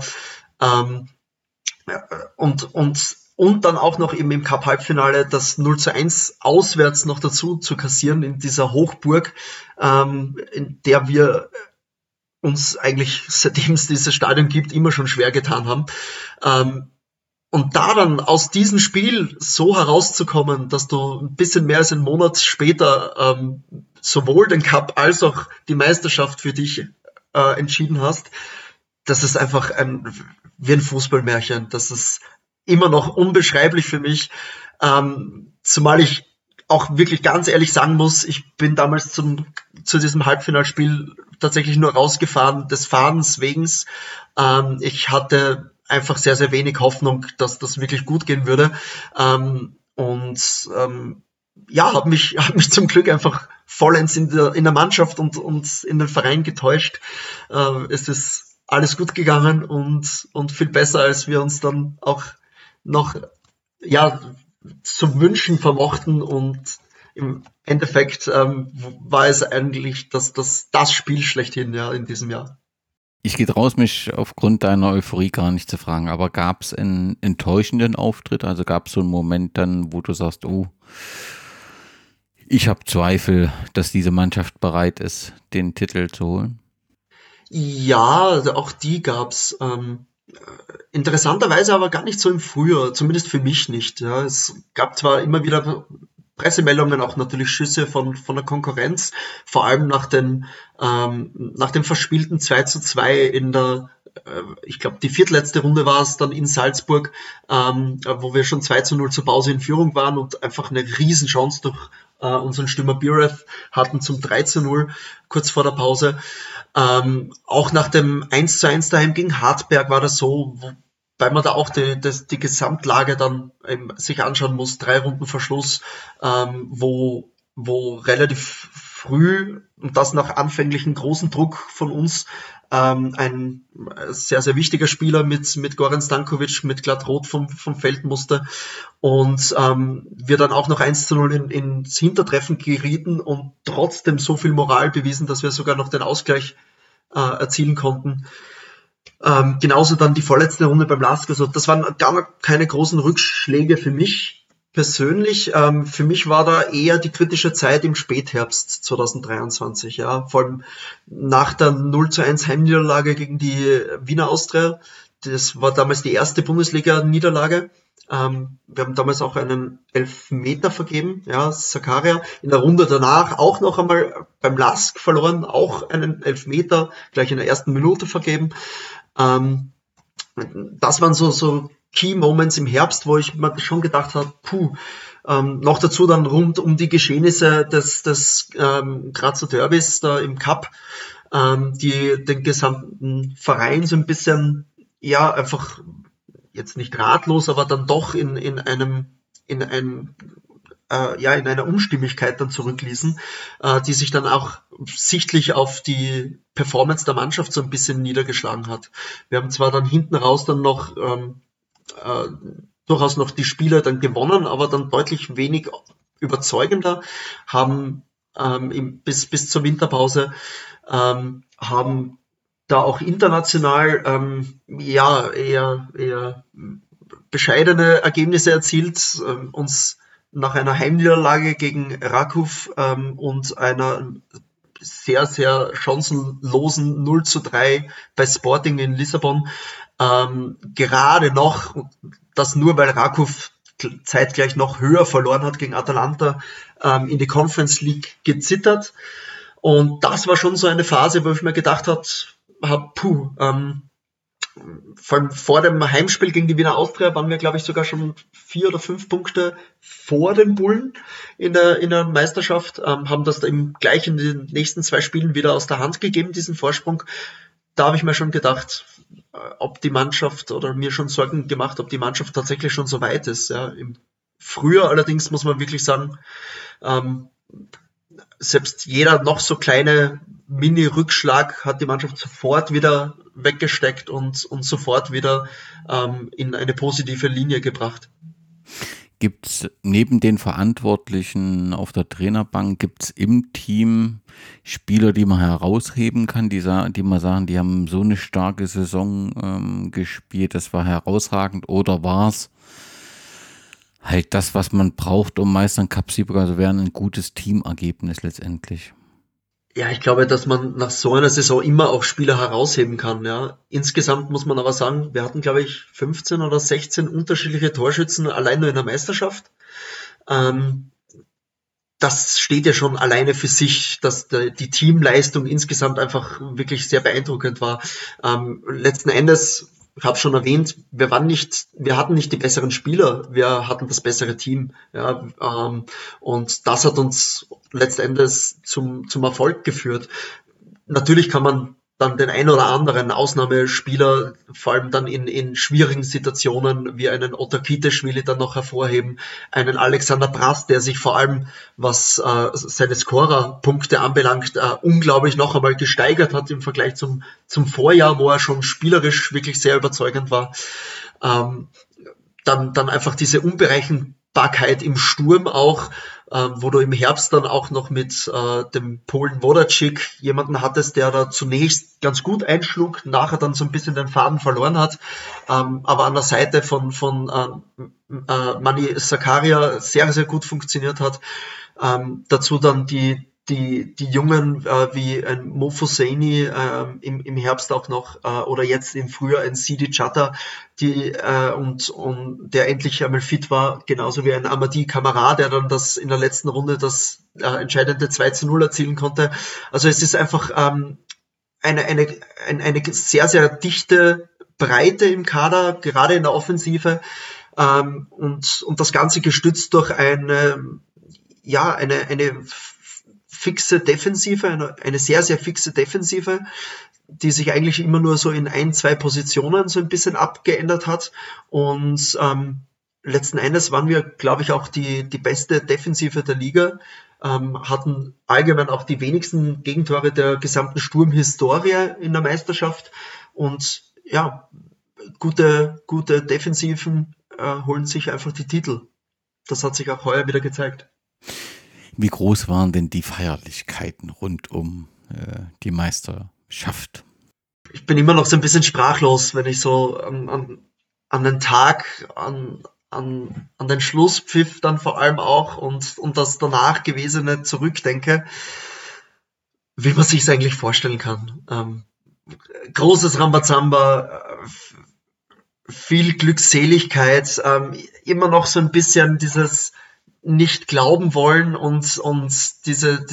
Und dann auch noch eben im Cup-Halbfinale das 0:1 auswärts noch dazu zu kassieren in dieser Hochburg, in der wir uns eigentlich, seitdem es dieses Stadion gibt, immer schon schwer getan haben. Und da dann aus diesem Spiel so herauszukommen, dass du ein bisschen mehr als einen Monat später sowohl den Cup als auch die Meisterschaft für dich entschieden hast, das ist einfach wie ein Fußballmärchen. Das ist immer noch unbeschreiblich für mich, zumal ich auch wirklich ganz ehrlich sagen muss, ich bin damals zu diesem Halbfinalspiel tatsächlich nur rausgefahren des Fahrens wegen. Ich hatte einfach sehr, sehr wenig Hoffnung, dass das wirklich gut gehen würde, habe mich zum Glück einfach vollends in der Mannschaft und in den Verein getäuscht. Es ist alles gut gegangen und viel besser, als wir uns dann auch noch zu wünschen vermochten, und im Endeffekt war es eigentlich das Spiel schlechthin in diesem Jahr. Ich gehe raus, mich aufgrund deiner Euphorie gar nicht zu fragen, aber gab es einen enttäuschenden Auftritt? Also gab es so einen Moment dann, wo du sagst, oh, ich habe Zweifel, dass diese Mannschaft bereit ist, den Titel zu holen? Ja, auch die gab's. Interessanterweise aber gar nicht so im Frühjahr, zumindest für mich nicht. Ja. Es gab zwar immer wieder Pressemeldungen, auch natürlich Schüsse von der Konkurrenz, vor allem nach dem verspielten 2:2 in der, ich glaube, die viertletzte Runde war es dann in Salzburg, wo wir schon 2:0 zur Pause in Führung waren und einfach eine Riesenchance durch unseren Stürmer Birev hatten zum 3:0 kurz vor der Pause. Auch nach dem 1:1 daheim gegen Hartberg war das so, weil man da auch die Gesamtlage dann sich anschauen muss, 3 Runden Verschluss, wo relativ früh, und das nach anfänglichen großen Druck von uns, ein sehr, sehr wichtiger Spieler mit Goran Stankovic mit glatt rot vom Feld musste und wir dann auch noch 1:0 ins Hintertreffen gerieten und trotzdem so viel Moral bewiesen, dass wir sogar noch den Ausgleich erzielen konnten. Genauso dann die vorletzte Runde beim LASK. Also das waren gar keine großen Rückschläge für mich persönlich. Für mich war da eher die kritische Zeit im Spätherbst 2023. Ja, vor allem nach der 0:1 Heimniederlage gegen die Wiener Austria. Das war damals die erste Bundesliga-Niederlage. Wir haben damals auch einen Elfmeter vergeben, ja, Zakaria. In der Runde danach auch noch einmal beim LASK verloren, auch einen Elfmeter gleich in der ersten Minute vergeben. Das waren so Key Moments im Herbst, wo ich mir schon gedacht habe, noch dazu dann rund um die Geschehnisse des Grazer Derbys da im Cup, die den gesamten Verein so ein bisschen, ja, einfach jetzt nicht ratlos, aber dann doch in einer Unstimmigkeit dann zurückließen, die sich dann auch sichtlich auf die Performance der Mannschaft so ein bisschen niedergeschlagen hat. Wir haben zwar dann hinten raus dann noch durchaus noch die Spiele dann gewonnen, aber dann deutlich wenig überzeugender, haben bis zur Winterpause haben da auch international eher bescheidene Ergebnisse erzielt, uns nach einer Heimniederlage gegen Rakov und einer sehr, sehr chancenlosen 0:3 bei Sporting in Lissabon gerade noch, das nur weil Rakov zeitgleich noch höher verloren hat gegen Atalanta, in die Conference League gezittert. Und das war schon so eine Phase, wo ich mir gedacht habe, vor dem Heimspiel gegen die Wiener Austria waren wir, glaube ich, sogar schon 4 oder 5 Punkte vor den Bullen in der Meisterschaft, haben das eben gleich in den nächsten 2 Spielen wieder aus der Hand gegeben, diesen Vorsprung. Da habe ich mir schon gedacht, ob die Mannschaft, oder mir schon Sorgen gemacht, ob die Mannschaft tatsächlich schon so weit ist. Ja. Im Frühjahr allerdings muss man wirklich sagen, selbst jeder noch so kleine Mini-Rückschlag hat die Mannschaft sofort wieder weggesteckt und sofort wieder in eine positive Linie gebracht. Gibt es neben den Verantwortlichen auf der Trainerbank, gibt es im Team Spieler, die man herausheben kann, die man sagen, die haben so eine starke Saison gespielt, das war herausragend, oder war es halt das, was man braucht, um Meister Cup-Sieger zu werden, ein gutes Teamergebnis letztendlich? Ja, ich glaube, dass man nach so einer Saison immer auch Spieler herausheben kann. Ja. Insgesamt muss man aber sagen, wir hatten, glaube ich, 15 oder 16 unterschiedliche Torschützen allein nur in der Meisterschaft. Das steht ja schon alleine für sich, dass die Teamleistung insgesamt einfach wirklich sehr beeindruckend war. Letzten Endes, ich habe schon erwähnt, wir hatten nicht die besseren Spieler, wir hatten das bessere Team. Ja, und das hat uns letztendlich zum Erfolg geführt. Natürlich kann man dann den ein oder anderen Ausnahmespieler, vor allem dann in schwierigen Situationen, wie einen Otar Kiteschwili dann noch hervorheben, einen Alexander Brass, der sich vor allem, was seine Scorerpunkte anbelangt, unglaublich noch einmal gesteigert hat im Vergleich zum Vorjahr, wo er schon spielerisch wirklich sehr überzeugend war. Dann einfach diese Unberechenbarkeit im Sturm auch, wo du im Herbst dann auch noch mit dem Polen Wodacik jemanden hattest, der da zunächst ganz gut einschlug, nachher dann so ein bisschen den Faden verloren hat, aber an der Seite von Mani Zakaria sehr, sehr gut funktioniert hat. Dazu dann die Jungen wie ein Mo Hosseini im Herbst auch noch oder jetzt im Frühjahr ein Sidi Chatta, und der endlich einmal fit war, genauso wie ein Amadi Kamara, der dann in der letzten Runde das entscheidende 2:0 erzielen konnte. Also es ist einfach eine sehr, sehr dichte Breite im Kader, gerade in der Offensive, und das Ganze gestützt durch eine fixe Defensive, eine sehr, sehr fixe Defensive, die sich eigentlich immer nur so in 1-2 Positionen so ein bisschen abgeändert hat. Und letzten Endes waren wir, glaube ich, auch die beste Defensive der Liga, hatten allgemein auch die wenigsten Gegentore der gesamten Sturmhistorie in der Meisterschaft. Und ja, gute Defensiven holen sich einfach die Titel. Das hat sich auch heuer wieder gezeigt. Wie groß waren denn die Feierlichkeiten rund um die Meisterschaft? Ich bin immer noch so ein bisschen sprachlos, wenn ich so an den Tag, an den Schlusspfiff dann vor allem auch und das danach Gewesene zurückdenke, wie man sich es eigentlich vorstellen kann. Großes Rambazamba, viel Glückseligkeit, immer noch so ein bisschen dieses nicht glauben wollen und diese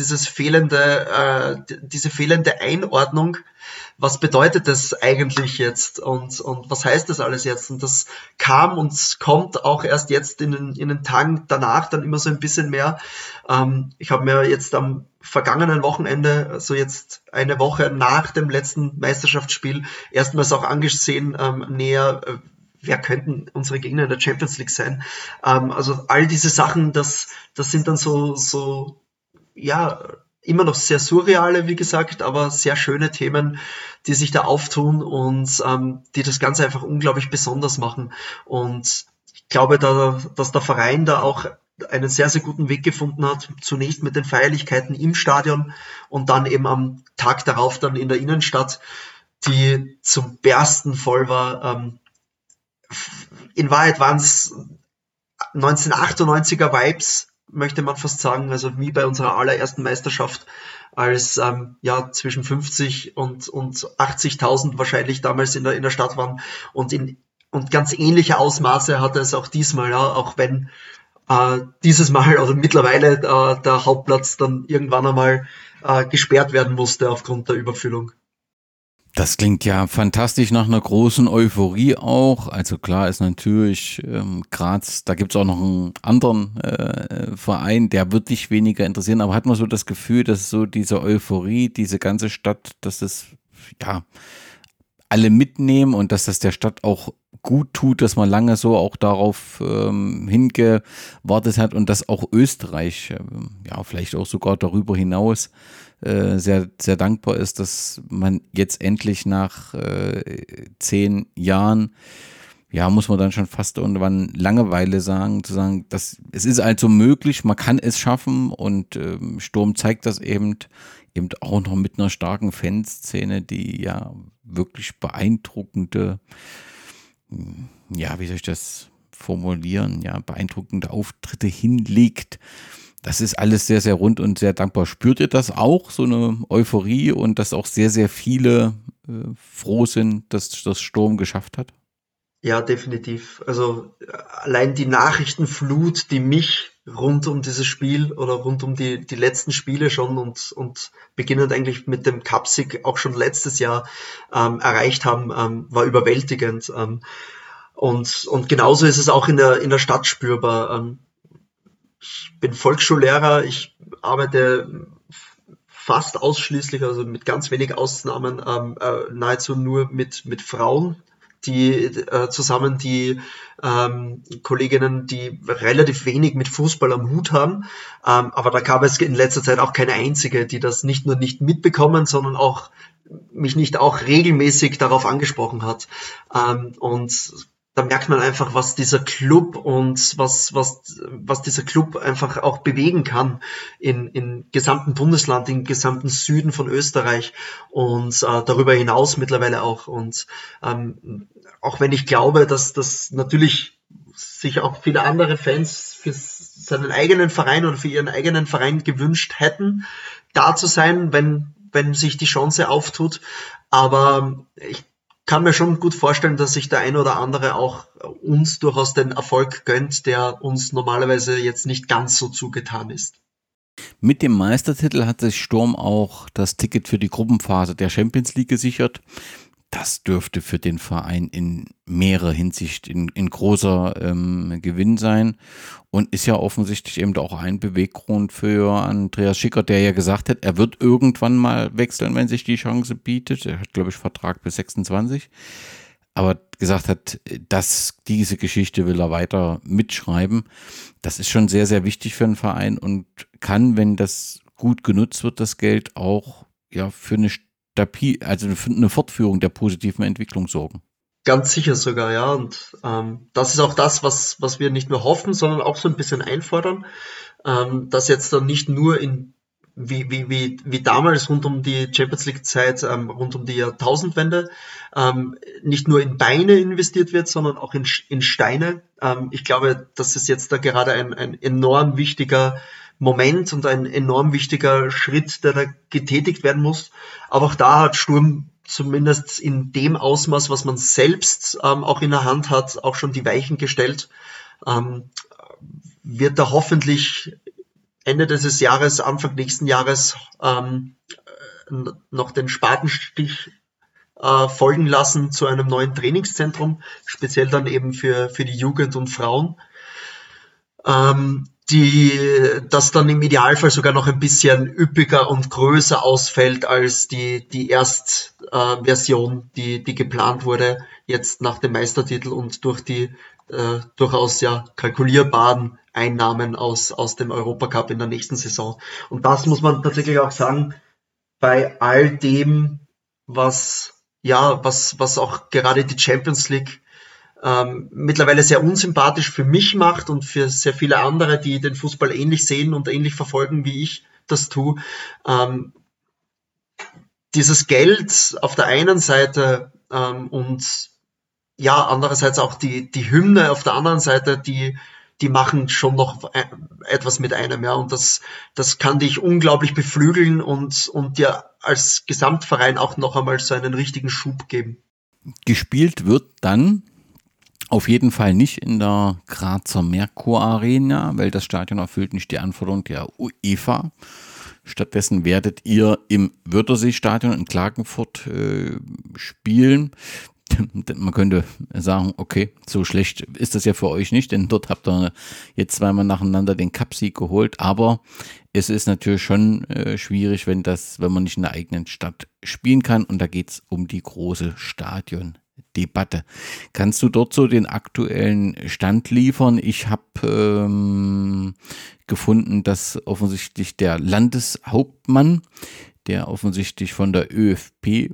fehlende Einordnung. Was bedeutet das eigentlich jetzt und was heißt das alles jetzt? Und das kam und kommt auch erst jetzt in den Tagen danach dann immer so ein bisschen mehr. Ich habe mir jetzt am vergangenen Wochenende, also jetzt eine Woche nach dem letzten Meisterschaftsspiel, erstmals auch angesehen, näher, wer könnten unsere Gegner in der Champions League sein? Also all diese Sachen, das sind dann so, ja, immer noch sehr surreale, wie gesagt, aber sehr schöne Themen, die sich da auftun und die das Ganze einfach unglaublich besonders machen. Und ich glaube, dass der Verein da auch einen sehr, sehr guten Weg gefunden hat, zunächst mit den Feierlichkeiten im Stadion und dann eben am Tag darauf dann in der Innenstadt, die zum Bersten voll war. In Wahrheit waren es 1998er Vibes, möchte man fast sagen, also wie bei unserer allerersten Meisterschaft, als zwischen 50 und 80.000 wahrscheinlich damals in der Stadt waren und ganz ähnliche Ausmaße hatte es auch diesmal, ja, auch wenn dieses Mal oder mittlerweile der Hauptplatz dann irgendwann einmal gesperrt werden musste aufgrund der Überfüllung. Das klingt ja fantastisch nach einer großen Euphorie auch. Also klar ist natürlich Graz, da gibt es auch noch einen anderen Verein, der wird dich weniger interessieren, aber hat man so das Gefühl, dass so diese Euphorie, diese ganze Stadt, dass es ja alle mitnehmen und dass das der Stadt auch gut tut, dass man lange so auch darauf hingewartet hat und dass auch Österreich, vielleicht auch sogar darüber hinaus sehr, sehr dankbar ist, dass man jetzt endlich nach 10 Jahren, muss man dann schon fast irgendwann Langeweile sagen, zu sagen, es ist also möglich, man kann es schaffen und Sturm zeigt das eben auch noch mit einer starken Fanszene, die ja wirklich beeindruckende, wie soll ich das formulieren, beeindruckende Auftritte hinlegt. Das ist alles sehr, sehr rund und sehr dankbar. Spürt ihr das auch, so eine Euphorie und dass auch sehr, sehr viele froh sind, dass das Sturm geschafft hat? Ja, definitiv. Also allein die Nachrichtenflut, die mich rund um dieses Spiel oder rund um die letzten Spiele schon und beginnend eigentlich mit dem Cupsieg auch schon letztes Jahr erreicht haben, war überwältigend. Und genauso ist es auch in der Stadt spürbar. Ich bin Volksschullehrer, ich arbeite fast ausschließlich, also mit ganz wenig Ausnahmen, nahezu nur mit Frauen, die zusammen die Kolleginnen, die relativ wenig mit Fußball am Hut haben. Aber da gab es in letzter Zeit auch keine einzige, die das nicht nur nicht mitbekommen, sondern auch mich nicht auch regelmäßig darauf angesprochen hat. Und da merkt man einfach, was dieser Club und was dieser Club einfach auch bewegen kann in gesamten Bundesland, im gesamten Süden von Österreich und darüber hinaus mittlerweile auch. Und auch wenn ich glaube, dass das natürlich sich auch viele andere Fans für seinen eigenen Verein oder für ihren eigenen Verein gewünscht hätten, da zu sein, wenn sich die Chance auftut. Aber ich kann mir schon gut vorstellen, dass sich der ein oder andere auch uns durchaus den Erfolg gönnt, der uns normalerweise jetzt nicht ganz so zugetan ist. Mit dem Meistertitel hat sich Sturm auch das Ticket für die Gruppenphase der Champions League gesichert. das dürfte für den Verein in mehrerer Hinsicht in großer Gewinn sein und ist ja offensichtlich eben auch ein Beweggrund für Andreas Schicker, der ja gesagt hat, er wird irgendwann mal wechseln, wenn sich die Chance bietet. Er hat, glaube ich, Vertrag bis 26, aber gesagt hat, dass diese Geschichte will er weiter mitschreiben. Das ist schon sehr, sehr wichtig für einen Verein und kann, wenn das gut genutzt wird, das Geld auch für eine Fortführung der positiven Entwicklung sorgen. Ganz sicher sogar, ja. Und das ist auch das, was wir nicht nur hoffen, sondern auch so ein bisschen einfordern, dass jetzt dann nicht nur wie damals rund um die Champions League Zeit, rund um die Jahrtausendwende, nicht nur in Beine investiert wird, sondern auch in Steine. Ich glaube, das ist jetzt da gerade ein enorm wichtiger Moment und ein enorm wichtiger Schritt, der da getätigt werden muss. Aber auch da hat Sturm zumindest in dem Ausmaß, was man selbst auch in der Hand hat, auch schon die Weichen gestellt. Wird da hoffentlich Ende dieses Jahres, Anfang nächsten Jahres noch den Spatenstich folgen lassen zu einem neuen Trainingszentrum, speziell dann eben für die Jugend und Frauen, das dann im Idealfall sogar noch ein bisschen üppiger und größer ausfällt als die Erstversion, die geplant wurde, jetzt nach dem Meistertitel und durch die durchaus kalkulierbaren Einnahmen aus dem Europacup in der nächsten Saison. Und das muss man tatsächlich auch sagen, bei all dem, was auch gerade die Champions League mittlerweile sehr unsympathisch für mich macht und für sehr viele andere, die den Fußball ähnlich sehen und ähnlich verfolgen, wie ich das tue. Dieses Geld auf der einen Seite und andererseits auch die Hymne auf der anderen Seite, die machen schon noch etwas mit einem, ja, und das kann dich unglaublich beflügeln und dir als Gesamtverein auch noch einmal so einen richtigen Schub geben. Gespielt wird dann auf jeden Fall nicht in der Grazer Merkur Arena, weil das Stadion erfüllt nicht die Anforderungen der UEFA. Stattdessen werdet ihr im Wörthersee-Stadion in Klagenfurt spielen. Man könnte sagen, okay, so schlecht ist das ja für euch nicht, denn dort habt ihr jetzt zweimal nacheinander den Cup-Sieg geholt, aber es ist natürlich schon schwierig, wenn man nicht in der eigenen Stadt spielen kann, und da geht es um die große Stadiondebatte. Kannst du dort so den aktuellen Stand liefern? Ich habe gefunden, dass offensichtlich der Landeshauptmann, der offensichtlich von der ÖVP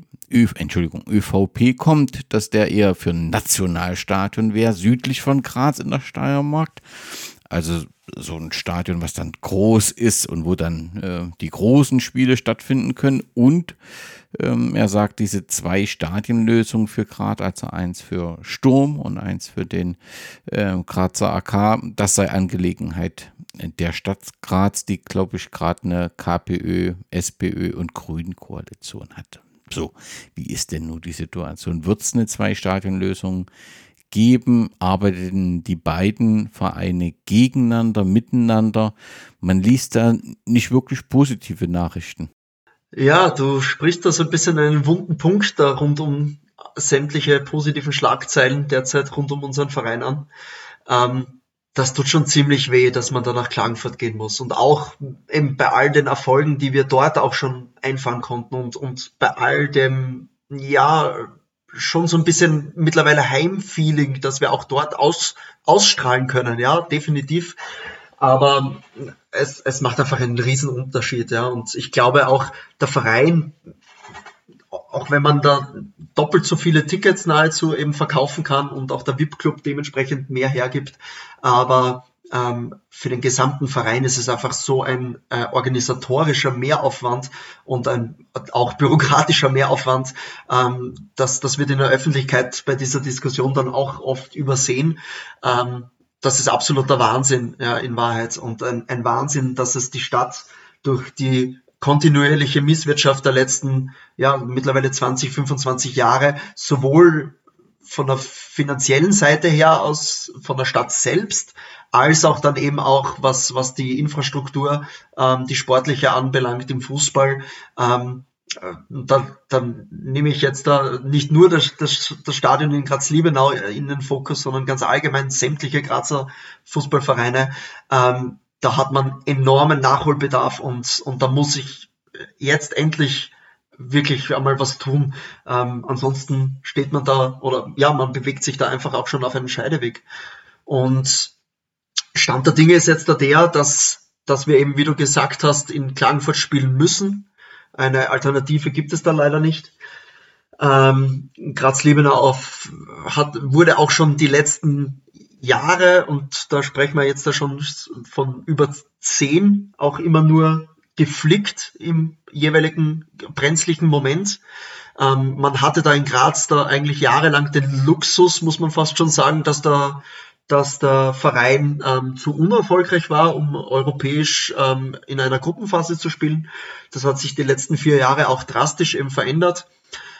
kommt, dass der eher für ein Nationalstadion wäre, südlich von Graz in der Steiermark. Also so ein Stadion, was dann groß ist und wo dann die großen Spiele stattfinden können. Und er sagt, diese 2 Stadionlösungen für Graz, also eins für Sturm und eins für den Grazer AK, das sei Angelegenheit der Stadt Graz, die, glaube ich, gerade eine KPÖ, SPÖ und Grünen-Koalition hat. So, wie ist denn nun die Situation? Wird es eine 2-Stadion-Lösung geben? Arbeiten die beiden Vereine gegeneinander, miteinander? Man liest da nicht wirklich positive Nachrichten. Ja, du sprichst da so ein bisschen einen wunden Punkt da rund um sämtliche positiven Schlagzeilen derzeit rund um unseren Verein an. Das tut schon ziemlich weh, dass man da nach Klagenfurt gehen muss. Und auch eben bei all den Erfolgen, die wir dort auch schon einfahren konnten und bei all dem, schon so ein bisschen mittlerweile Heimfeeling, dass wir auch dort ausstrahlen können, ja, definitiv. Aber es macht einfach einen riesen Unterschied, ja. Und ich glaube auch, der Verein, auch wenn man da doppelt so viele Tickets nahezu eben verkaufen kann und auch der VIP-Club dementsprechend mehr hergibt, aber für den gesamten Verein ist es einfach so ein organisatorischer Mehraufwand und ein auch bürokratischer Mehraufwand, das wird in der Öffentlichkeit bei dieser Diskussion dann auch oft übersehen. Das ist absoluter Wahnsinn, ja, in Wahrheit, und ein Wahnsinn, dass es die Stadt durch die kontinuierliche Misswirtschaft der letzten, mittlerweile 20, 25 Jahre, sowohl von der finanziellen Seite her aus, von der Stadt selbst, als auch dann eben auch, was die Infrastruktur, die sportliche anbelangt im Fußball, dann nehme ich jetzt da nicht nur das Stadion in Graz-Liebenau in den Fokus, sondern ganz allgemein sämtliche Grazer Fußballvereine. Da hat man enormen Nachholbedarf und da muss ich jetzt endlich wirklich einmal was tun. Ansonsten steht man da man bewegt sich da einfach auch schon auf einen Scheideweg. Und Stand der Dinge ist jetzt der, dass wir eben, wie du gesagt hast, in Klagenfurt spielen müssen. Eine Alternative gibt es da leider nicht. Graz-Liebenau wurde auch schon die letzten Jahre, und da sprechen wir jetzt da schon von über 10, auch immer nur geflickt im jeweiligen brenzlichen Moment. Man hatte da in Graz da eigentlich jahrelang den Luxus, muss man fast schon sagen, dass der Verein zu unerfolgreich war, um europäisch in einer Gruppenphase zu spielen. Das hat sich die letzten 4 Jahre auch drastisch eben verändert.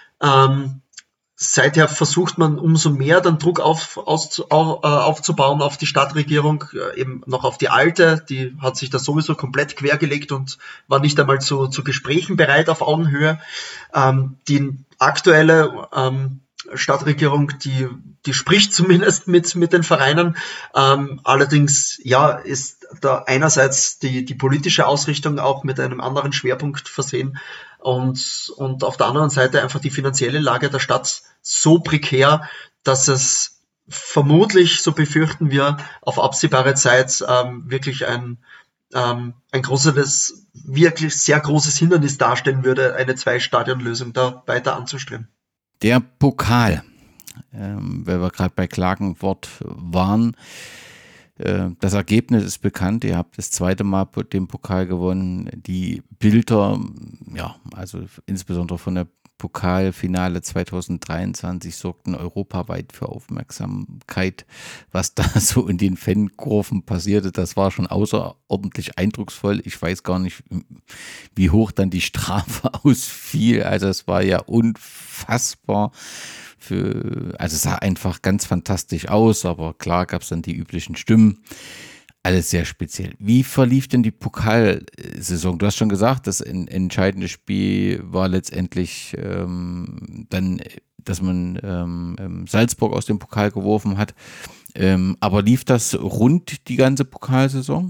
Seither versucht man umso mehr dann Druck aufzubauen auf die Stadtregierung, eben noch auf die alte, die hat sich da sowieso komplett quergelegt und war nicht einmal zu Gesprächen bereit auf Augenhöhe. Die aktuelle Stadtregierung, die spricht zumindest mit den Vereinen. Allerdings ist da einerseits die politische Ausrichtung auch mit einem anderen Schwerpunkt versehen und auf der anderen Seite einfach die finanzielle Lage der Stadt so prekär, dass es vermutlich, so befürchten wir, auf absehbare Zeit wirklich ein großes, wirklich sehr großes Hindernis darstellen würde, eine 2-Stadion-Lösung da weiter anzustreben. Der Pokal, weil wir gerade bei Klagenfurt waren, das Ergebnis ist bekannt, ihr habt das 2. Mal den Pokal gewonnen. Die Bilder, also insbesondere von der Pokalfinale 2023 sorgten europaweit für Aufmerksamkeit. Was da so in den Fankurven passierte, das war schon außerordentlich eindrucksvoll. Ich weiß gar nicht, wie hoch dann die Strafe ausfiel. Also es war ja unfassbar. Also es sah einfach ganz fantastisch aus, aber klar gab es dann die üblichen Stimmen. Alles sehr speziell. Wie verlief denn die Pokalsaison? Du hast schon gesagt, das entscheidende Spiel war letztendlich dann, dass man Salzburg aus dem Pokal geworfen hat. Aber lief das rund die ganze Pokalsaison?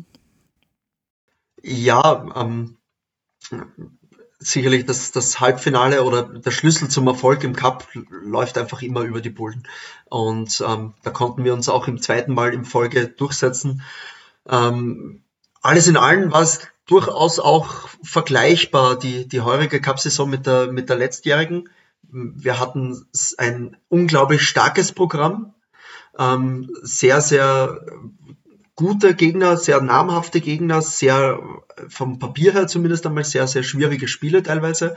Ja, sicherlich das Halbfinale oder der Schlüssel zum Erfolg im Cup läuft einfach immer über die Bullen. Und da konnten wir uns auch im 2. Mal in Folge durchsetzen. Alles in allem war es durchaus auch vergleichbar, die heurige Cup-Saison mit der letztjährigen. Wir hatten ein unglaublich starkes Programm, sehr, sehr gute Gegner, sehr namhafte Gegner, sehr vom Papier her zumindest einmal sehr, sehr schwierige Spiele teilweise,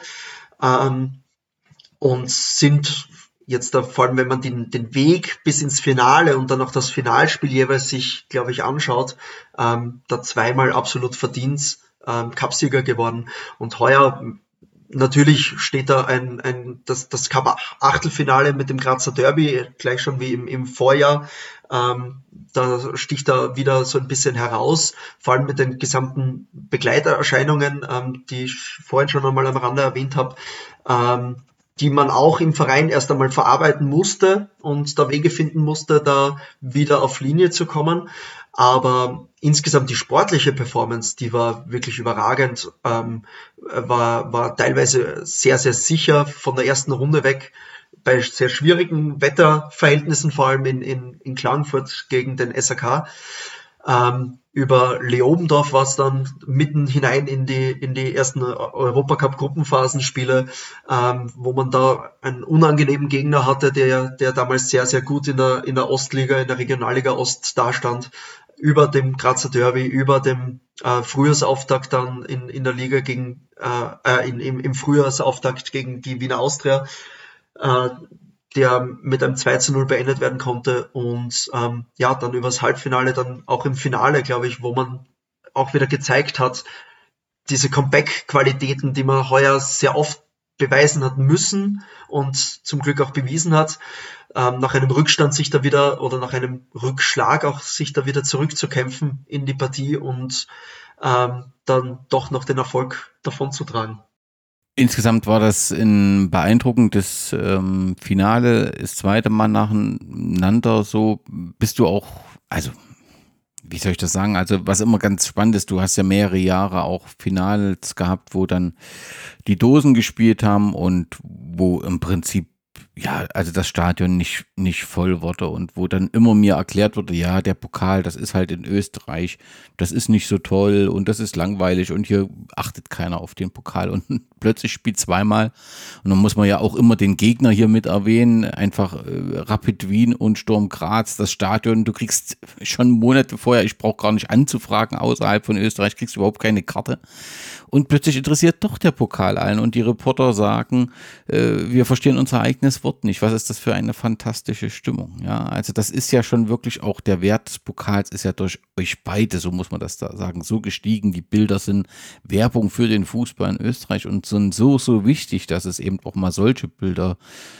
und sind jetzt da, vor allem wenn man den Weg bis ins Finale und dann auch das Finalspiel jeweils sich, glaube ich, anschaut, da 2-mal absolut verdient Cupsieger geworden. Und heuer natürlich steht da das Cup-Achtelfinale mit dem Grazer Derby, gleich schon wie im Vorjahr. Da sticht da wieder so ein bisschen heraus, vor allem mit den gesamten Begleiterscheinungen, die ich vorhin schon einmal am Rande erwähnt habe, die man auch im Verein erst einmal verarbeiten musste und da Wege finden musste, da wieder auf Linie zu kommen. Aber insgesamt die sportliche Performance, die war wirklich überragend, war teilweise sehr, sehr sicher von der ersten Runde weg, bei sehr schwierigen Wetterverhältnissen, vor allem in Klagenfurt gegen den SAK. Über Leobendorf war es dann mitten hinein in die ersten Europacup-Gruppenphasenspiele, wo man da einen unangenehmen Gegner hatte, der damals sehr, sehr gut in der Ostliga, in der Regionalliga Ost dastand, über dem Grazer Derby, über dem Frühjahrsauftakt dann in der Liga im Frühjahrsauftakt gegen die Wiener Austria, der mit einem 2:0 beendet werden konnte und dann übers Halbfinale, dann auch im Finale, glaube ich, wo man auch wieder gezeigt hat, diese Comeback-Qualitäten, die man heuer sehr oft beweisen hat müssen und zum Glück auch bewiesen hat, nach einem Rückstand sich da wieder oder nach einem Rückschlag auch sich da wieder zurückzukämpfen in die Partie und dann doch noch den Erfolg davonzutragen. Insgesamt war das ein beeindruckendes Finale, das zweite Mal nacheinander so. Bist du auch, also wie soll ich das sagen, also was immer ganz spannend ist, du hast ja mehrere Jahre auch Finals gehabt, wo dann die Dosen gespielt haben und wo im Prinzip ja, also das Stadion nicht voll wurde und wo dann immer mir erklärt wurde, ja, der Pokal, das ist halt in Österreich, das ist nicht so toll und das ist langweilig und hier achtet keiner auf den Pokal und plötzlich spielt zweimal und dann muss man ja auch immer den Gegner hier mit erwähnen, einfach Rapid Wien und Sturm Graz, das Stadion, du kriegst schon Monate vorher, ich brauche gar nicht anzufragen, außerhalb von Österreich kriegst du überhaupt keine Karte und plötzlich interessiert doch der Pokal allen und die Reporter sagen, wir verstehen unser eigenes Wort nicht. Was ist das für eine fantastische Stimmung? Ja, also das ist ja schon wirklich auch der Wert des Pokals ist ja durch euch beide, so muss man das da sagen, so gestiegen. Die Bilder sind Werbung für den Fußball in Österreich und sind so wichtig, dass es eben auch mal solche Bilder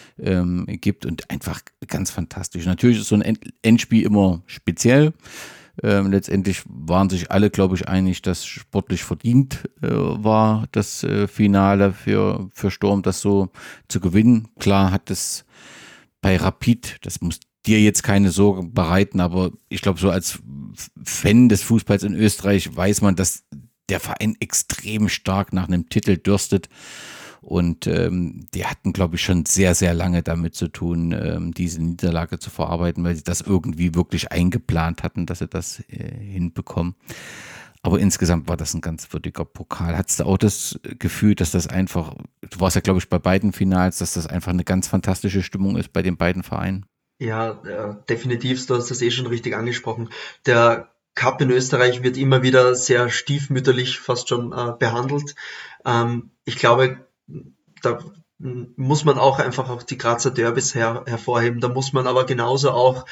gibt und einfach ganz fantastisch. Natürlich ist so ein Endspiel immer speziell. Letztendlich waren sich alle, glaube ich, einig, dass sportlich verdient war, das Finale für Sturm, das so zu gewinnen. Klar hat es bei Rapid, das muss dir jetzt keine Sorge bereiten, aber ich glaube, so als Fan des Fußballs in Österreich weiß man, dass der Verein extrem stark nach einem Titel dürstet. Und die hatten, glaube ich, schon sehr, sehr lange damit zu tun, diese Niederlage zu verarbeiten, weil sie das irgendwie wirklich eingeplant hatten, dass sie das hinbekommen. Aber insgesamt war das ein ganz würdiger Pokal. Hattest du auch das Gefühl, dass das einfach, du warst ja, glaube ich, bei beiden Finals, dass das einfach eine ganz fantastische Stimmung ist bei den beiden Vereinen? Ja, definitiv, du hast das schon richtig angesprochen. Der Cup in Österreich wird immer wieder sehr stiefmütterlich fast schon behandelt. Ich glaube, da muss man auch einfach auch die Grazer Derbys hervorheben. Da muss man aber genauso auch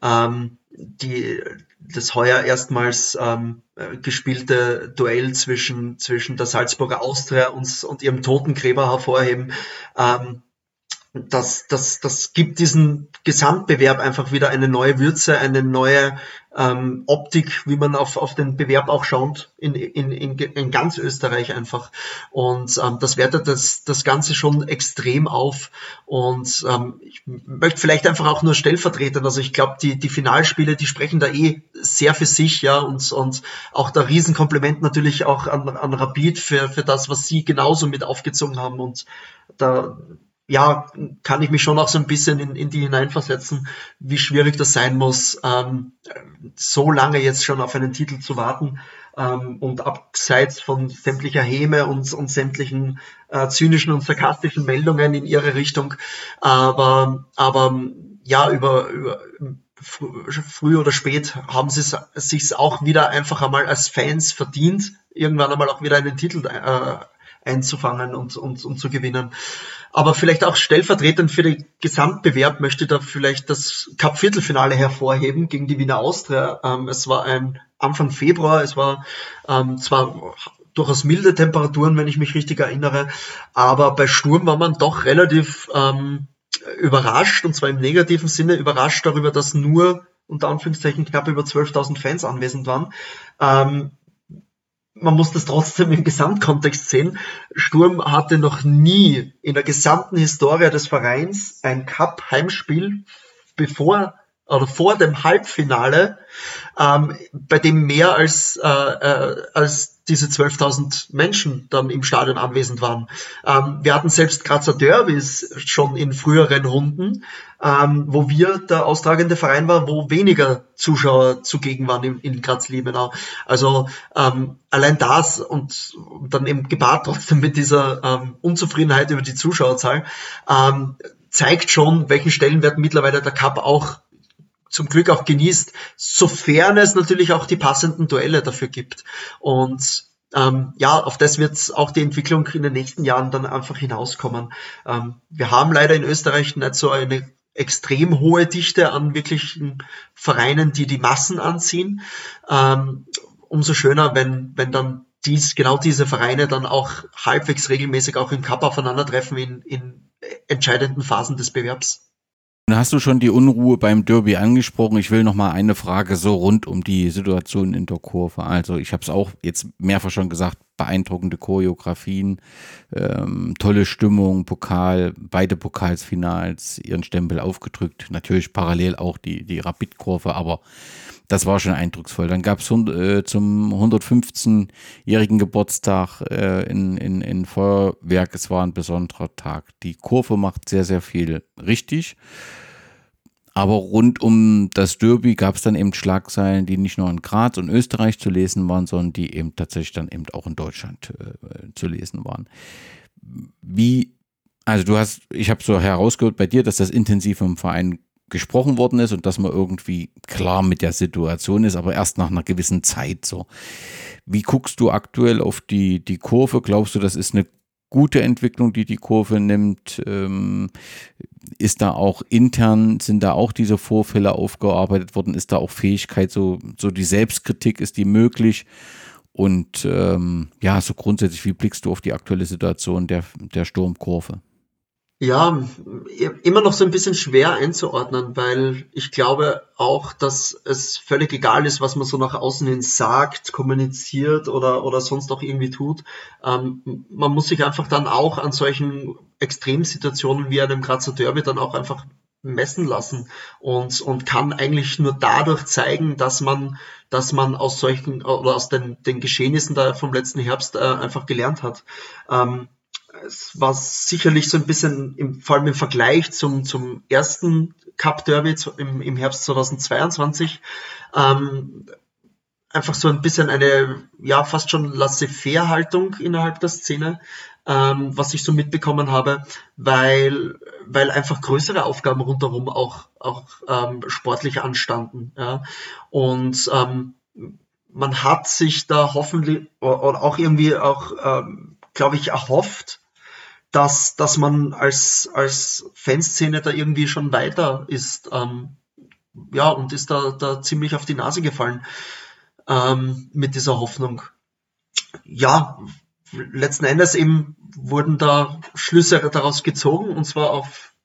das heuer erstmals gespielte Duell zwischen der Salzburger Austria und ihrem Totengräber hervorheben. Das gibt diesen Gesamtbewerb einfach wieder eine neue Würze, eine neue Optik, wie man auf den Bewerb auch schaut, in ganz Österreich einfach. Und das wertet das Ganze schon extrem auf. Und ich möchte vielleicht einfach auch nur stellvertretend, also ich glaube, die Finalspiele, die sprechen da sehr für sich, ja, und auch da Riesenkompliment natürlich auch an Rapid für das, was sie genauso mit aufgezogen haben. Und da ja, kann ich mich schon auch so ein bisschen in die hineinversetzen, wie schwierig das sein muss, so lange jetzt schon auf einen Titel zu warten und abseits von sämtlicher Häme und sämtlichen zynischen und sarkastischen Meldungen in ihre Richtung. Aber ja, über früh oder spät haben sie sich auch wieder einfach einmal als Fans verdient, irgendwann einmal auch wieder einen Titel einzufangen und zu gewinnen. Aber vielleicht auch stellvertretend für den Gesamtbewerb möchte ich da vielleicht das Cup-Viertelfinale hervorheben gegen die Wiener Austria. Es war ein Anfang Februar, es war zwar durchaus milde Temperaturen, wenn ich mich richtig erinnere, aber bei Sturm war man doch relativ überrascht, und zwar im negativen Sinne überrascht darüber, dass nur unter Anführungszeichen knapp über 12.000 Fans anwesend waren. Man muss das trotzdem im Gesamtkontext sehen. Sturm hatte noch nie in der gesamten Historie des Vereins ein Cup-Heimspiel vor dem Halbfinale, bei dem mehr als diese 12.000 Menschen dann im Stadion anwesend waren. Wir hatten selbst Grazer Derbys schon in früheren Runden, wo wir der austragende Verein war, wo weniger Zuschauer zugegen waren in Graz-Liebenau. Also allein das und dann eben gepaart trotzdem mit dieser Unzufriedenheit über die Zuschauerzahl, zeigt schon, welchen Stellenwert mittlerweile der Cup auch zum Glück auch genießt, sofern es natürlich auch die passenden Duelle dafür gibt. Und ja, auf das wird auch die Entwicklung in den nächsten Jahren dann einfach hinauskommen. Wir haben leider in Österreich nicht so eine extrem hohe Dichte an wirklichen Vereinen, die Massen anziehen. Umso schöner, wenn dann genau diese Vereine dann auch halbwegs regelmäßig auch im Cup aufeinandertreffen in entscheidenden Phasen des Bewerbs. Nun hast du schon die Unruhe beim Derby angesprochen. Ich will noch mal eine Frage so rund um die Situation in der Kurve. Also ich habe es auch jetzt mehrfach schon gesagt, beeindruckende Choreografien, tolle Stimmung, beide Pokalsfinals, ihren Stempel aufgedrückt. Natürlich parallel auch die Rapid-Kurve, aber das war schon eindrucksvoll. Dann gab es zum 115-jährigen Geburtstag in Feuerwerk. Es war ein besonderer Tag. Die Kurve macht sehr, sehr viel richtig. Aber rund um das Derby gab es dann eben Schlagzeilen, die nicht nur in Graz und Österreich zu lesen waren, sondern die eben tatsächlich dann eben auch in Deutschland zu lesen waren. Ich habe so herausgehört bei dir, dass das intensiv im Verein gesprochen worden ist und dass man irgendwie klar mit der Situation ist, aber erst nach einer gewissen Zeit so. Wie guckst du aktuell auf die Kurve? Glaubst du, das ist eine gute Entwicklung, die Kurve nimmt? Ist da auch intern, sind da auch diese Vorfälle aufgearbeitet worden? Ist da auch Fähigkeit, so die Selbstkritik, ist die möglich? Und so grundsätzlich, wie blickst du auf die aktuelle Situation der Sturmkurve? Ja, immer noch so ein bisschen schwer einzuordnen, weil ich glaube auch, dass es völlig egal ist, was man so nach außen hin sagt, kommuniziert oder sonst auch irgendwie tut. Man muss sich einfach dann auch an solchen Extremsituationen wie einem Grazer Derby dann auch einfach messen lassen und kann eigentlich nur dadurch zeigen, dass man aus solchen oder aus den Geschehnissen da vom letzten Herbst einfach gelernt hat. Es war sicherlich so ein bisschen, vor allem im Vergleich zum ersten Cup-Derby im Herbst 2022, einfach so ein bisschen eine, fast schon Laissez-faire-Haltung innerhalb der Szene, was ich so mitbekommen habe, weil einfach größere Aufgaben rundherum auch sportlich anstanden. Ja. Und man hat sich da hoffentlich oder auch irgendwie glaube ich, erhofft, dass man als Fanszene da irgendwie schon weiter ist, und ist da ziemlich auf die Nase gefallen mit dieser Hoffnung. Ja, letzten Endes eben wurden da Schlüsse daraus gezogen, und zwar aus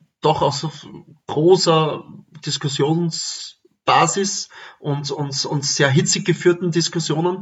großer Diskussionsbasis und sehr hitzig geführten Diskussionen.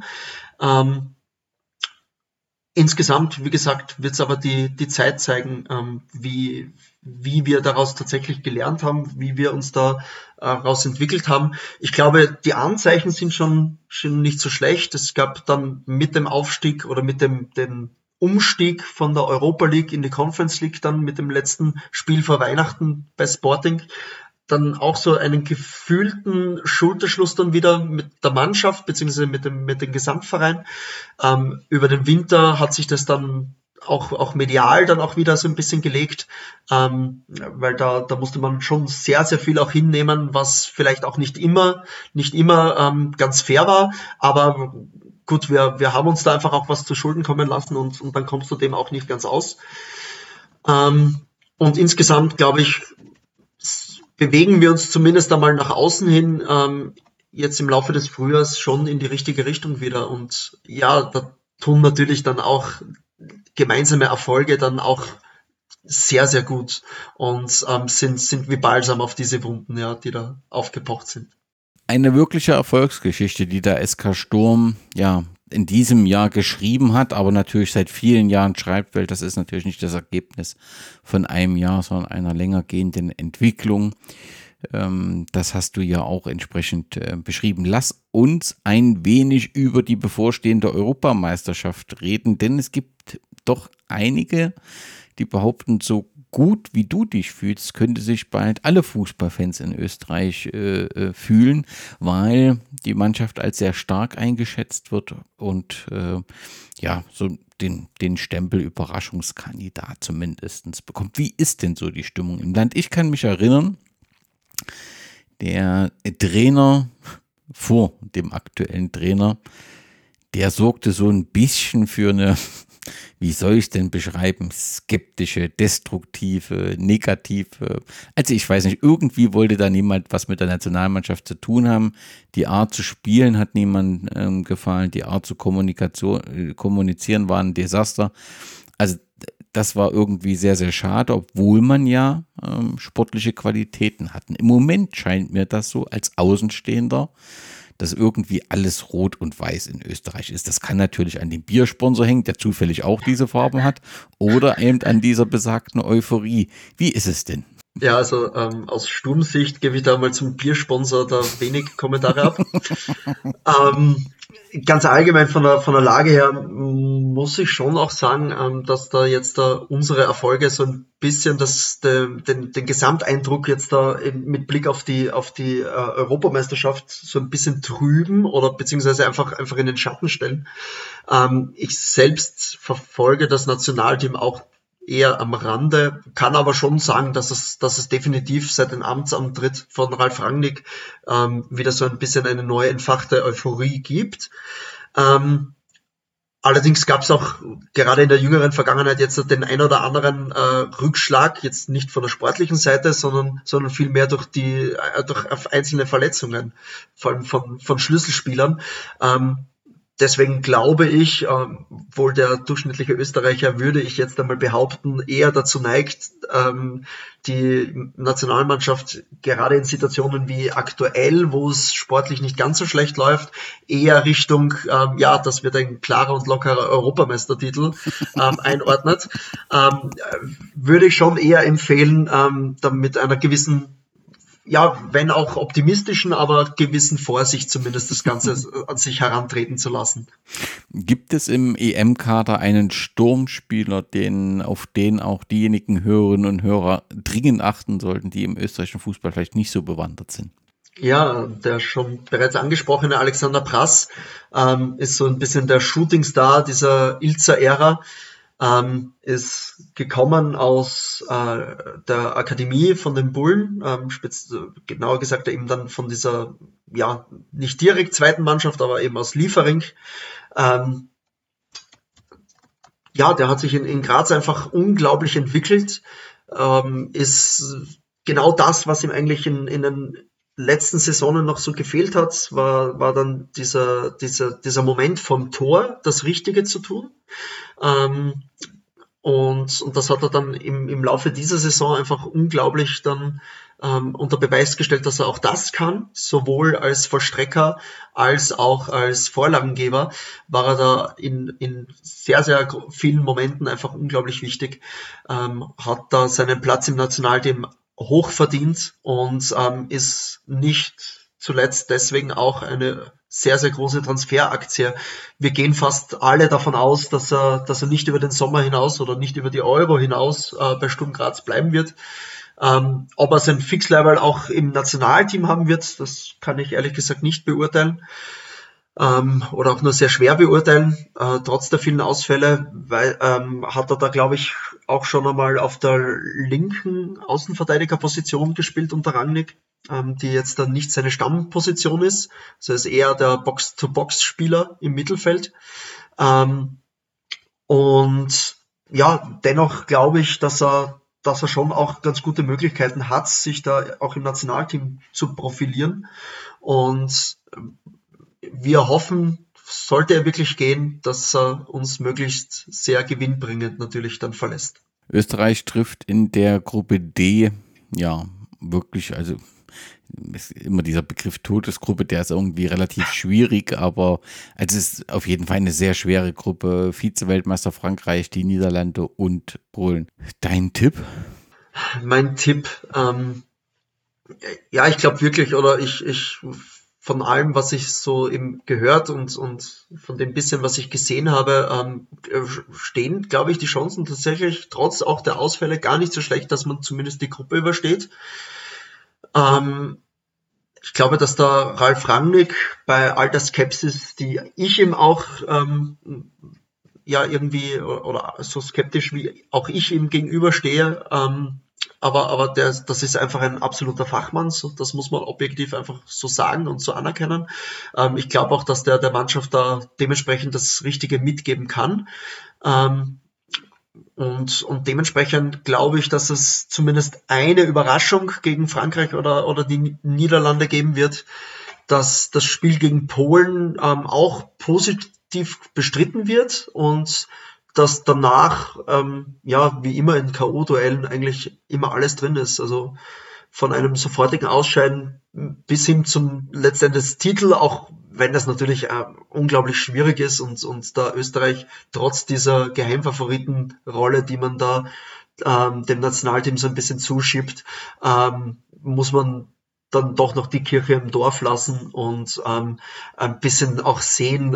Insgesamt, wie gesagt, wird es aber die Zeit zeigen, wie wir daraus tatsächlich gelernt haben, wie wir uns daraus entwickelt haben. Ich glaube, die Anzeichen sind schon nicht so schlecht. Es gab dann mit dem Aufstieg oder mit dem Umstieg von der Europa League in die Conference League, dann mit dem letzten Spiel vor Weihnachten bei Sporting, dann auch so einen gefühlten Schulterschluss dann wieder mit der Mannschaft beziehungsweise mit dem Gesamtverein. Über den Winter hat sich das dann auch medial dann auch wieder so ein bisschen gelegt, weil da musste man schon sehr, sehr viel auch hinnehmen, was vielleicht auch nicht immer ganz fair war, aber gut, wir haben uns da einfach auch was zu Schulden kommen lassen und dann kommst du dem auch nicht ganz aus. Und insgesamt, glaube ich, bewegen wir uns zumindest einmal nach außen hin jetzt im Laufe des Frühjahrs schon in die richtige Richtung wieder. Und ja, da tun natürlich dann auch gemeinsame Erfolge dann auch sehr, sehr gut und sind wie Balsam auf diese Wunden, ja, die da aufgepocht sind. Eine wirkliche Erfolgsgeschichte, die der SK Sturm in diesem Jahr geschrieben hat, aber natürlich seit vielen Jahren schreibt, weil das ist natürlich nicht das Ergebnis von einem Jahr, sondern einer länger gehenden Entwicklung. Das hast du ja auch entsprechend beschrieben. Lass uns ein wenig über die bevorstehende Europameisterschaft reden, denn es gibt doch einige, die behaupten, so gut wie du dich fühlst, könnte sich bald alle Fußballfans in Österreich fühlen, weil die Mannschaft als sehr stark eingeschätzt wird und so den Stempel Überraschungskandidat zumindest bekommt. Wie ist denn so die Stimmung im Land? Ich kann mich erinnern, der Trainer vor dem aktuellen Trainer, der sorgte so ein bisschen für eine, wie soll ich es denn beschreiben, skeptische, destruktive, negative, also ich weiß nicht, irgendwie wollte da niemand was mit der Nationalmannschaft zu tun haben. Die Art zu spielen hat niemandem gefallen, die Art zu kommunizieren war ein Desaster. Also Das war irgendwie sehr, sehr schade, obwohl man ja sportliche Qualitäten hatten. Im Moment scheint mir das so als Außenstehender, dass irgendwie alles rot und weiß in Österreich ist. Das kann natürlich an dem Biersponsor hängen, der zufällig auch diese Farben hat, oder eben an dieser besagten Euphorie. Wie ist es denn? Ja, also aus Sturmsicht gebe ich da mal zum Biersponsor da wenig Kommentare ab. Ganz allgemein von der Lage her muss ich schon auch sagen, dass da jetzt unsere Erfolge so ein bisschen den Gesamteindruck jetzt da mit Blick auf die Europameisterschaft so ein bisschen trüben oder beziehungsweise einfach in den Schatten stellen. Ich selbst verfolge das Nationalteam auch eher am Rande, kann aber schon sagen, dass es definitiv seit dem Amtsantritt von Ralf Rangnick wieder so ein bisschen eine neu entfachte Euphorie gibt. Allerdings gab es auch gerade in der jüngeren Vergangenheit jetzt den ein oder anderen Rückschlag, jetzt nicht von der sportlichen Seite, sondern vielmehr durch einzelne Verletzungen, vor allem von Schlüsselspielern. Deswegen glaube ich, wohl der durchschnittliche Österreicher, würde ich jetzt einmal behaupten, eher dazu neigt, die Nationalmannschaft gerade in Situationen wie aktuell, wo es sportlich nicht ganz so schlecht läuft, eher Richtung, das wird ein klarer und lockerer Europameistertitel einordnet. Würde ich schon eher empfehlen, da mit einer gewissen, wenn auch optimistischen, aber gewissen Vorsicht zumindest das Ganze an sich herantreten zu lassen. Gibt es im EM-Kader einen Sturmspieler, auf den auch diejenigen Hörerinnen und Hörer dringend achten sollten, die im österreichischen Fußball vielleicht nicht so bewandert sind? Ja, der schon bereits angesprochene Alexander Prass ist so ein bisschen der Shootingstar dieser Ilzer-Ära. Ist gekommen aus der Akademie von den Bullen, genauer gesagt eben dann von dieser, nicht direkt zweiten Mannschaft, aber eben aus Liefering. Der hat sich in Graz einfach unglaublich entwickelt, ist genau das, was ihm eigentlich in den letzten Saisonen noch so gefehlt hat, war dann dieser Moment vom Tor, das Richtige zu tun. Und das hat er dann im Laufe dieser Saison einfach unglaublich dann unter Beweis gestellt, dass er auch das kann, sowohl als Vollstrecker als auch als Vorlagengeber war er da in sehr, sehr vielen Momenten einfach unglaublich wichtig, hat da seinen Platz im Nationalteam hoch verdient und ist nicht zuletzt deswegen auch eine sehr, sehr große Transferaktie. Wir gehen fast alle davon aus, dass er nicht über den Sommer hinaus oder nicht über die Euro hinaus bei Sturm Graz bleiben wird. Ob er sein Fixlevel auch im Nationalteam haben wird, das kann ich ehrlich gesagt nicht beurteilen. Oder auch nur sehr schwer beurteilen, trotz der vielen Ausfälle, weil hat er da, glaube ich, auch schon einmal auf der linken Außenverteidigerposition gespielt unter Rangnick, die jetzt dann nicht seine Stammposition ist. Also ist eher der Box-to-Box-Spieler im Mittelfeld. Und dennoch glaube ich, dass er schon auch ganz gute Möglichkeiten hat, sich da auch im Nationalteam zu profilieren. Und wir hoffen, sollte er wirklich gehen, dass er uns möglichst sehr gewinnbringend natürlich dann verlässt. Österreich trifft in der Gruppe D, wirklich, also ist immer dieser Begriff Todesgruppe, der ist irgendwie relativ schwierig, aber es ist auf jeden Fall eine sehr schwere Gruppe. Vize-Weltmeister Frankreich, die Niederlande und Polen. Dein Tipp? Mein Tipp, ich glaube wirklich, oder ich von allem, was ich so eben gehört und von dem bisschen, was ich gesehen habe, stehen, glaube ich, die Chancen tatsächlich trotz auch der Ausfälle gar nicht so schlecht, dass man zumindest die Gruppe übersteht. Ich glaube, dass da Ralf Rangnick bei all der Skepsis, die ich ihm auch irgendwie oder so skeptisch wie auch ich ihm gegenüberstehe, aber das ist einfach ein absoluter Fachmann, das muss man objektiv einfach so sagen und so anerkennen. Ich glaube auch, dass der Mannschaft da dementsprechend das Richtige mitgeben kann. Und dementsprechend glaube ich, dass es zumindest eine Überraschung gegen Frankreich oder die Niederlande geben wird, dass das Spiel gegen Polen auch positiv bestritten wird und dass danach, wie immer in K.O.-Duellen eigentlich immer alles drin ist. Also von einem sofortigen Ausscheiden bis hin zum letztendlich Titel, auch wenn das natürlich unglaublich schwierig ist und da Österreich trotz dieser Geheimfavoritenrolle, die man da dem Nationalteam so ein bisschen zuschiebt, muss man dann doch noch die Kirche im Dorf lassen und ein bisschen auch sehen,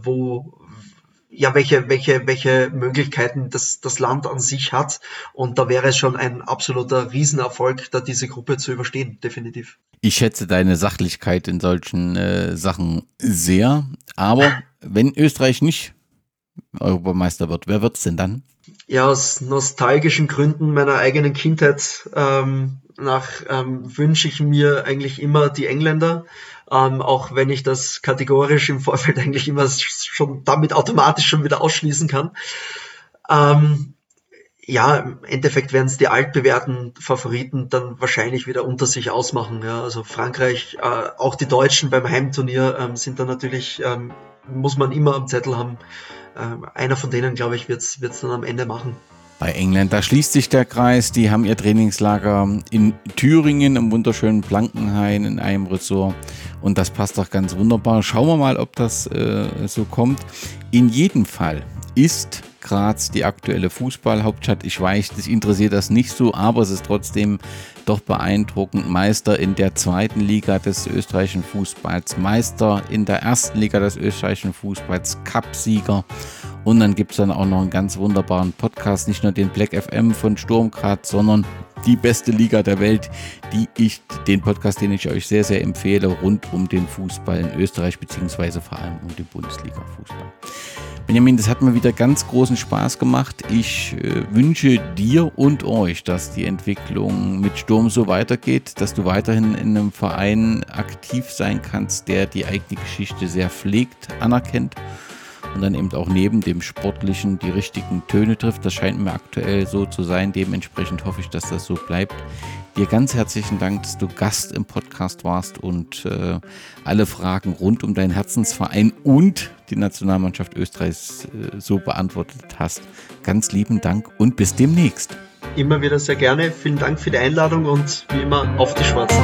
welche Möglichkeiten das Land an sich hat. Und da wäre es schon ein absoluter Riesenerfolg, da diese Gruppe zu überstehen, definitiv. Ich schätze deine Sachlichkeit in solchen Sachen sehr. Aber wenn Österreich nicht Europameister wird, wer wird's denn dann? Ja, aus nostalgischen Gründen meiner eigenen Kindheit wünsche ich mir eigentlich immer die Engländer. Auch wenn ich das kategorisch im Vorfeld eigentlich immer schon damit automatisch schon wieder ausschließen kann. Im Endeffekt werden es die altbewährten Favoriten dann wahrscheinlich wieder unter sich ausmachen. Ja. Also Frankreich, auch die Deutschen beim Heimturnier sind dann natürlich, muss man immer am Zettel haben. Einer von denen, glaube ich, wird's dann am Ende machen. Bei England, da schließt sich der Kreis. Die haben ihr Trainingslager in Thüringen, im wunderschönen Blankenhain, in einem Resort. Und das passt doch ganz wunderbar. Schauen wir mal, ob das so kommt. In jedem Fall ist Graz die aktuelle Fußballhauptstadt. Ich weiß, dich interessiert das nicht so, aber es ist trotzdem doch beeindruckend. Meister in der 2. Liga des österreichischen Fußballs, Meister in der 1. Liga des österreichischen Fußballs, Cupsieger. Und dann gibt es dann auch noch einen ganz wunderbaren Podcast, nicht nur den Black FM von Sturm Graz, sondern die beste Liga der Welt, den Podcast, den ich euch sehr, sehr empfehle, rund um den Fußball in Österreich, beziehungsweise vor allem um den Bundesliga-Fußball. Benjamin, das hat mir wieder ganz großen Spaß gemacht. Ich wünsche dir und euch, dass die Entwicklung mit Sturm so weitergeht, dass du weiterhin in einem Verein aktiv sein kannst, der die eigene Geschichte sehr pflegt, anerkennt und dann eben auch neben dem Sportlichen die richtigen Töne trifft. Das scheint mir aktuell so zu sein. Dementsprechend hoffe ich, dass das so bleibt. Dir ganz herzlichen Dank, dass du Gast im Podcast warst und alle Fragen rund um deinen Herzensverein und die Nationalmannschaft Österreichs so beantwortet hast. Ganz lieben Dank und bis demnächst. Immer wieder sehr gerne. Vielen Dank für die Einladung und wie immer auf die Schwarzen.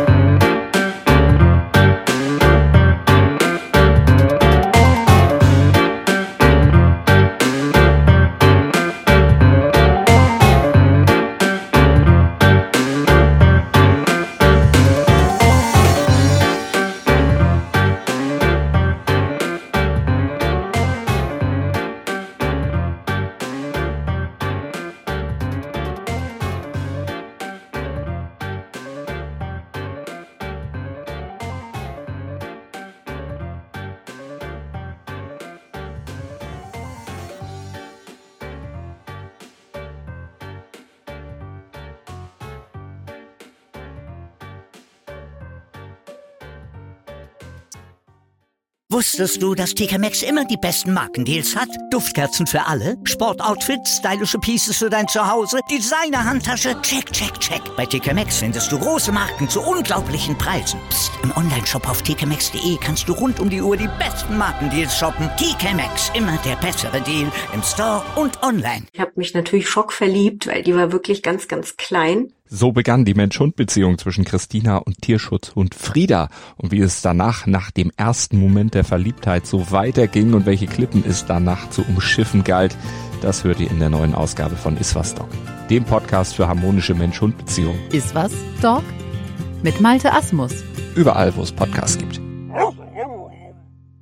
Wusstest du, dass TK Maxx immer die besten Markendeals hat? Duftkerzen für alle, Sportoutfits, stylische Pieces für dein Zuhause, Designer-Handtasche, check, check, check. Bei TK Maxx findest du große Marken zu unglaublichen Preisen. Psst. Im Onlineshop auf tkmaxx.de kannst du rund um die Uhr die besten Markendeals shoppen. TK Maxx, immer der bessere Deal im Store und online. Ich habe mich natürlich schockverliebt, weil die war wirklich ganz, ganz klein. So begann die Mensch-Hund-Beziehung zwischen Christina und Tierschutzhund Frieda. Und wie es danach, nach dem ersten Moment der Verliebtheit, so weiterging und welche Klippen es danach zu umschiffen galt, das hört ihr in der neuen Ausgabe von Iswas Dog, dem Podcast für harmonische Mensch-Hund-Beziehungen. Iswas Dog mit Malte Asmus. Überall, wo es Podcasts gibt.